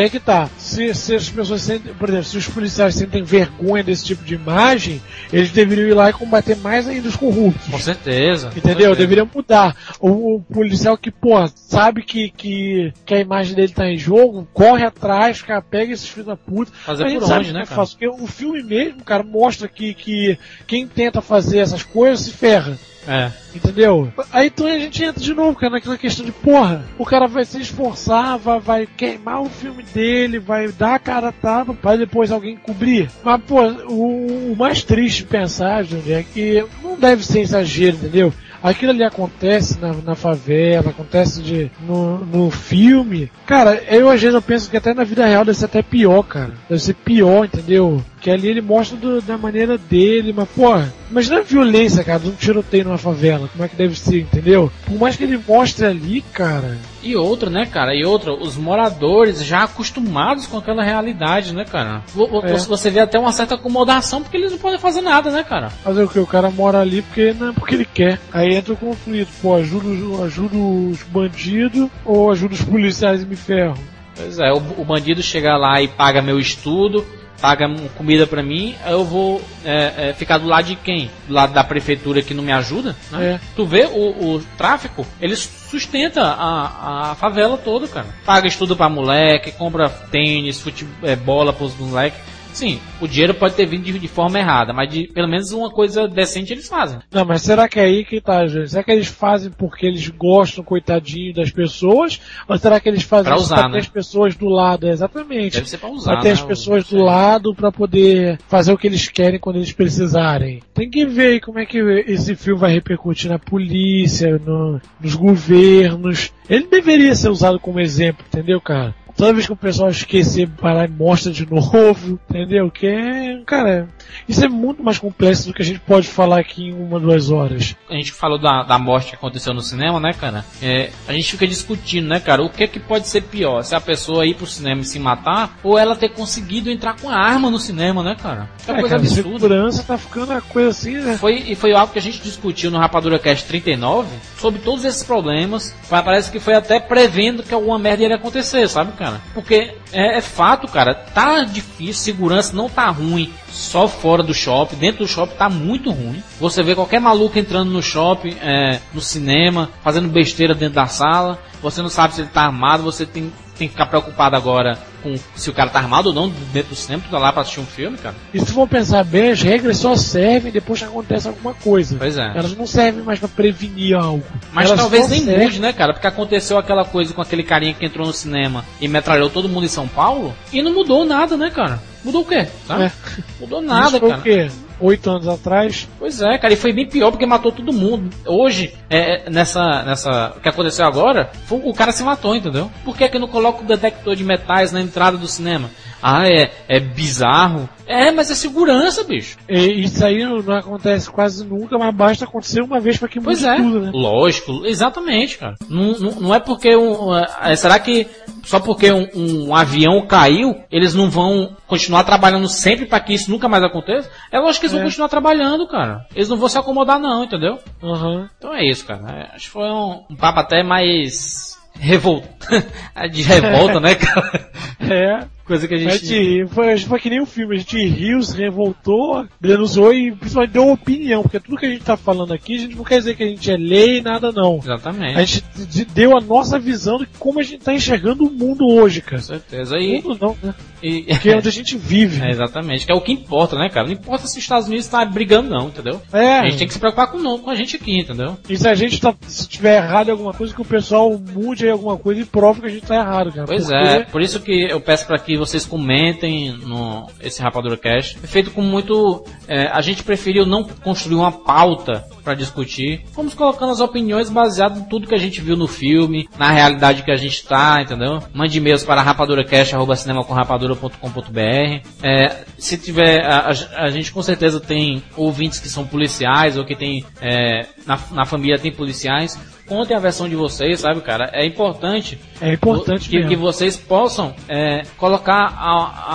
aí que tá. Se, se as pessoas sentem, por exemplo, se os policiais sentem vergonha desse tipo de imagem, eles deveriam ir lá e combater mais ainda os corruptos. Com certeza. Entendeu? Com certeza. Deveriam mudar. O, o policial que, pô, sabe que, que, que a imagem dele tá em jogo, corre atrás, cara, pega esses filhos da puta. Fazer por onde, né, é cara? Fácil, porque o filme mesmo, cara, mostra que, que quem tenta fazer essas coisas se ferra. É. Entendeu? Aí então a gente entra de novo, cara, naquela questão de porra, o cara vai se esforçar, vai, vai queimar o filme dele, vai dar a cara a tapa pra depois alguém cobrir. Mas, pô, o, o mais triste de pensar, Júnior, é que não deve ser exagero, entendeu? Aquilo ali acontece na, na favela, acontece de, no, no filme. Cara, eu às vezes eu penso que até na vida real deve ser até pior, cara. Deve ser pior, entendeu? Que ali ele mostra do, da maneira dele, mas, porra, imagina a violência, cara, de um tiroteio numa favela. Como é que deve ser, entendeu? Por mais que ele mostre ali, cara... E outra, né, cara? E outra, os moradores já acostumados com aquela realidade, né, cara? É. Você vê até uma certa acomodação porque eles não podem fazer nada, né, cara? Fazer o que? O cara mora ali porque, não é porque ele quer. Aí entra o conflito. Pô, ajuda, ajuda os bandidos ou ajuda os policiais e me ferro? Pois é, o, o bandido chega lá e paga meu estudo, paga comida pra mim, eu vou é, é, ficar do lado de quem? Do lado da prefeitura que não me ajuda, né? É. Tu vê o, o tráfico, ele sustenta a, a favela toda, cara. Paga estudo pra moleque, compra tênis, futebol, é, bola pros moleques. Sim, o dinheiro pode ter vindo de, de forma errada, mas de, pelo menos uma coisa decente eles fazem. Não, mas será que é aí que tá, gente? Será que eles fazem porque eles gostam, coitadinho, das pessoas? Ou será que eles fazem pra usar, pra né? ter as pessoas do lado? É, exatamente. Deve ser pra usar, pra ter né? as pessoas do lado pra poder fazer o que eles querem quando eles precisarem. Tem que ver aí como é que esse filme vai repercutir na polícia, no, nos governos. Ele deveria ser usado como exemplo, entendeu, cara? Toda vez que o pessoal esquecer, parar e mostra de novo, entendeu? Que é, cara, isso é muito mais complexo do que a gente pode falar aqui em uma, duas horas. A gente falou da, da morte que aconteceu no cinema, né, cara? É, a gente fica discutindo, né, cara? O que é que pode ser pior? Se a pessoa ir pro cinema e se matar, ou ela ter conseguido entrar com a arma no cinema, né, cara? É uma é, coisa cara, absurda. A segurança tá ficando uma coisa assim, né? Foi, e foi algo que a gente discutiu no Rapadura Cast trinta e nove, sobre todos esses problemas. Parece que foi até prevendo que alguma merda ia acontecer, sabe, cara? Porque é, é fato, cara, tá difícil, segurança não tá ruim só fora do shopping, dentro do shopping tá muito ruim. Você vê qualquer maluco entrando no shopping, é, no cinema, fazendo besteira dentro da sala, você não sabe se ele tá armado, você tem, tem que ficar preocupado agora com se o cara tá armado ou não dentro do cinema, tu tá lá pra assistir um filme, cara. E se for pensar bem, as regras só servem depois que acontece alguma coisa. Pois é. Elas não servem mais pra prevenir algo. Mas Elas talvez nem servem... mude, né, cara? Porque aconteceu aquela coisa com aquele carinha que entrou no cinema e metralhou todo mundo em São Paulo e não mudou nada, né, cara? Mudou o quê? Sabe? É. Mudou nada, Isso foi cara. O quê? Oito anos atrás. Pois é, cara, e foi bem pior porque matou todo mundo. Hoje, é, nessa, nessa, o que aconteceu agora, foi, o cara se matou, entendeu? Por que que não coloca o detector de metais na entrada do cinema? Ah, é, é bizarro. É, mas é segurança, bicho. E, isso aí não, não acontece quase nunca, mas basta acontecer uma vez pra que mude pois é. tudo, né? Lógico, exatamente, cara. Não, não, não é porque um, é, será que só porque um, um avião caiu, eles não vão continuar trabalhando sempre pra que isso nunca mais aconteça? É lógico que eles é. vão continuar trabalhando, cara. Eles não vão se acomodar não, entendeu? Uhum. Então é isso, cara. É, acho que foi um, um papo até mais revolta. de revolta, né, cara? É. Coisa que a gente... A gente foi, foi que nem um filme, a gente riu, se revoltou, denunciou e principalmente deu opinião, porque tudo que a gente tá falando aqui, a gente não quer dizer que a gente é lei, nada não. Exatamente. A gente deu a nossa visão de como a gente tá enxergando o mundo hoje, cara. Com certeza. E... O mundo não, né? E... Que é onde a gente vive. É, exatamente, que é o que importa, né, cara? Não importa se os Estados Unidos tá brigando não, entendeu? É. A gente tem que se preocupar com, com a gente aqui, entendeu? E se a gente tá, se tiver errado em alguma coisa, que o pessoal mude aí alguma coisa e prove que a gente tá errado, cara. Pois porque... é, por isso que eu peço pra que vocês comentem no esse Rapadura Cast. É feito com muito... É, a gente preferiu não construir uma pauta para discutir. Fomos colocando as opiniões baseadas em tudo que a gente viu no filme, na realidade que a gente tá, entendeu? Mande e-mails para rapaduracast arroba cinema com rapadura ponto com ponto b r. É, se tiver... A, a, a gente com certeza tem ouvintes que são policiais ou que tem... É, na, na família tem policiais. Contem a versão de vocês, sabe, cara? É importante, é importante que, mesmo. que vocês possam é, colocar a, a,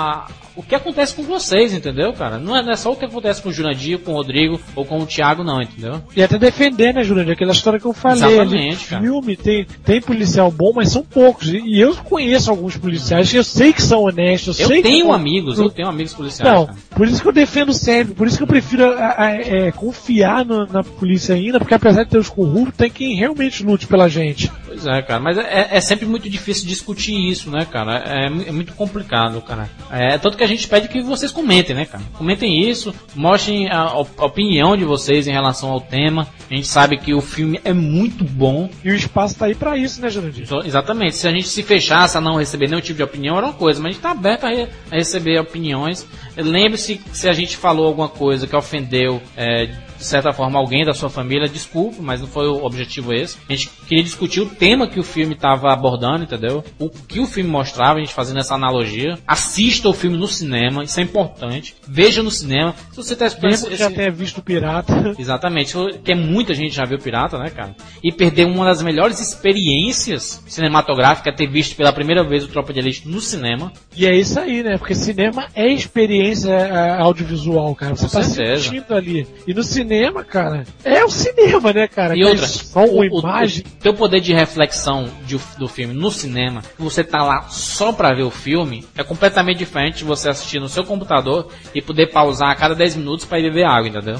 o que acontece com vocês, entendeu, cara? Não é, não é só o que acontece com o Jurandir, com o Rodrigo ou com o Thiago, não, entendeu? E até defender, né, Jurandir? Aquela história que eu falei. Exatamente, ali, filme tem, tem policial bom, mas são poucos. E eu conheço alguns policiais, eu sei que são honestos. Eu, eu sei tenho que... amigos, eu tenho amigos policiais. Não, cara. por isso que eu defendo sempre, por isso que eu prefiro a, a, é, confiar no, na polícia ainda, porque apesar de ter os corruptos, tem quem realmente lute pela gente. Pois é, cara, mas é, é sempre muito difícil discutir isso, né, cara? É, é muito complicado, cara. É tanto que a gente pede que vocês comentem, né, cara? Comentem isso, mostrem a, a opinião de vocês em relação ao tema. A gente sabe que o filme é muito bom. E o espaço tá aí pra isso, né, Jurandir? Exatamente. Se a gente se fechasse a não receber nenhum tipo de opinião, era uma coisa, mas a gente tá aberto a, re, a receber opiniões. Lembre-se que se a gente falou alguma coisa que ofendeu, é, de certa forma, alguém da sua família, desculpe, mas não foi o objetivo esse. A gente queria discutir o tema que o filme estava abordando, entendeu? O que o filme mostrava, a gente fazendo essa analogia. Assista o filme no cinema, isso é importante. Veja no cinema. Se você está esperando... Mesmo que já tenha visto o Pirata. Exatamente, porque muita gente já viu Pirata, né, cara? E perder uma das melhores experiências cinematográficas é ter visto pela primeira vez o Tropa de Elite no cinema. E é isso aí, né? Porque cinema é experiência é, audiovisual, cara. Você Com tá certeza. sentindo ali. E no cinema, cara, é o cinema, né, cara? E outra, só uma o, imagem. O teu poder de reflexão de, do filme no cinema, que você tá lá só pra ver o filme, é completamente diferente de você assistir no seu computador e poder pausar a cada dez minutos pra ir beber água, entendeu?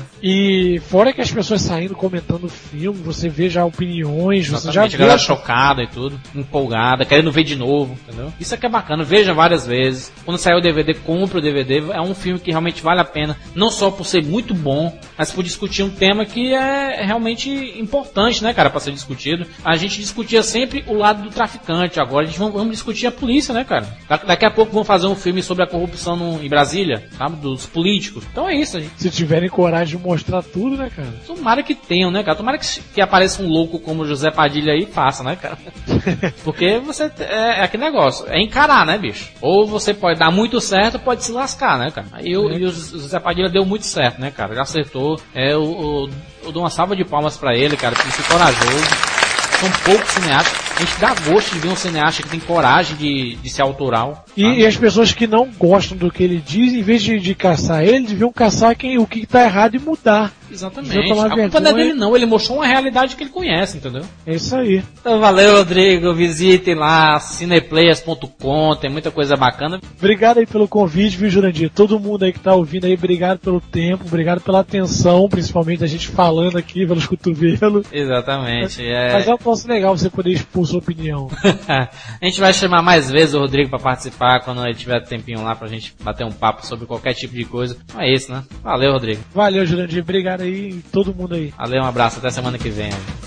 E fora que as pessoas saindo comentando o filme, você vê já opiniões, Exatamente, você já vê... a galera chocada e tudo, empolgada, querendo ver de novo, entendeu? Isso aqui é bacana, veja várias vezes. Quando sair o D V D, compre o D V D. É um filme que realmente vale a pena, não só por ser muito bom, mas por discutir um tema que é realmente importante, né, cara, pra ser discutido. A gente discutia sempre o lado do traficante, agora a gente vamos, vamos discutir a polícia, né, cara? Da, daqui a pouco vão fazer um filme sobre a corrupção no, em Brasília, sabe, dos políticos. Então é isso, gente. Se tiverem coragem de mostrar tudo, né, cara? Tomara que tenham, né, cara? Tomara que, que apareça um louco como o José Padilha aí e faça, né, cara? Porque você, é, é aquele negócio, é encarar, né, bicho? Ou você pode dar muito certo, pode se lascar, né, cara? E o, é. e o José Padilha deu muito certo, né, cara? Já acertou. É, o, o, eu dou uma salva de palmas pra ele, cara, por ser corajoso. São poucos cineastas. A gente dá gosto de ver um cineasta que tem coragem de, de ser autoral. E, e as pessoas que não gostam do que ele diz, em vez de, de caçar ele, deviam caçar quem, o que tá errado e mudar. Exatamente. A culpa não é dele não, ele mostrou uma realidade que ele conhece, entendeu? É isso aí. Então valeu, Rodrigo, visitem lá cineplayers ponto com, tem muita coisa bacana. Obrigado aí pelo convite, viu, Jurandir? Todo mundo aí que tá ouvindo aí, obrigado pelo tempo, obrigado pela atenção, principalmente a gente falando aqui pelos cotovelos. Exatamente. É... Mas é um ponto legal você poder expor sua opinião. A gente vai chamar mais vezes o Rodrigo pra participar quando ele tiver tempinho lá pra gente bater um papo sobre qualquer tipo de coisa. Então é isso, né? Valeu, Rodrigo. Valeu, Jurandir. Obrigado aí, todo mundo aí. Valeu, um abraço. Até semana que vem.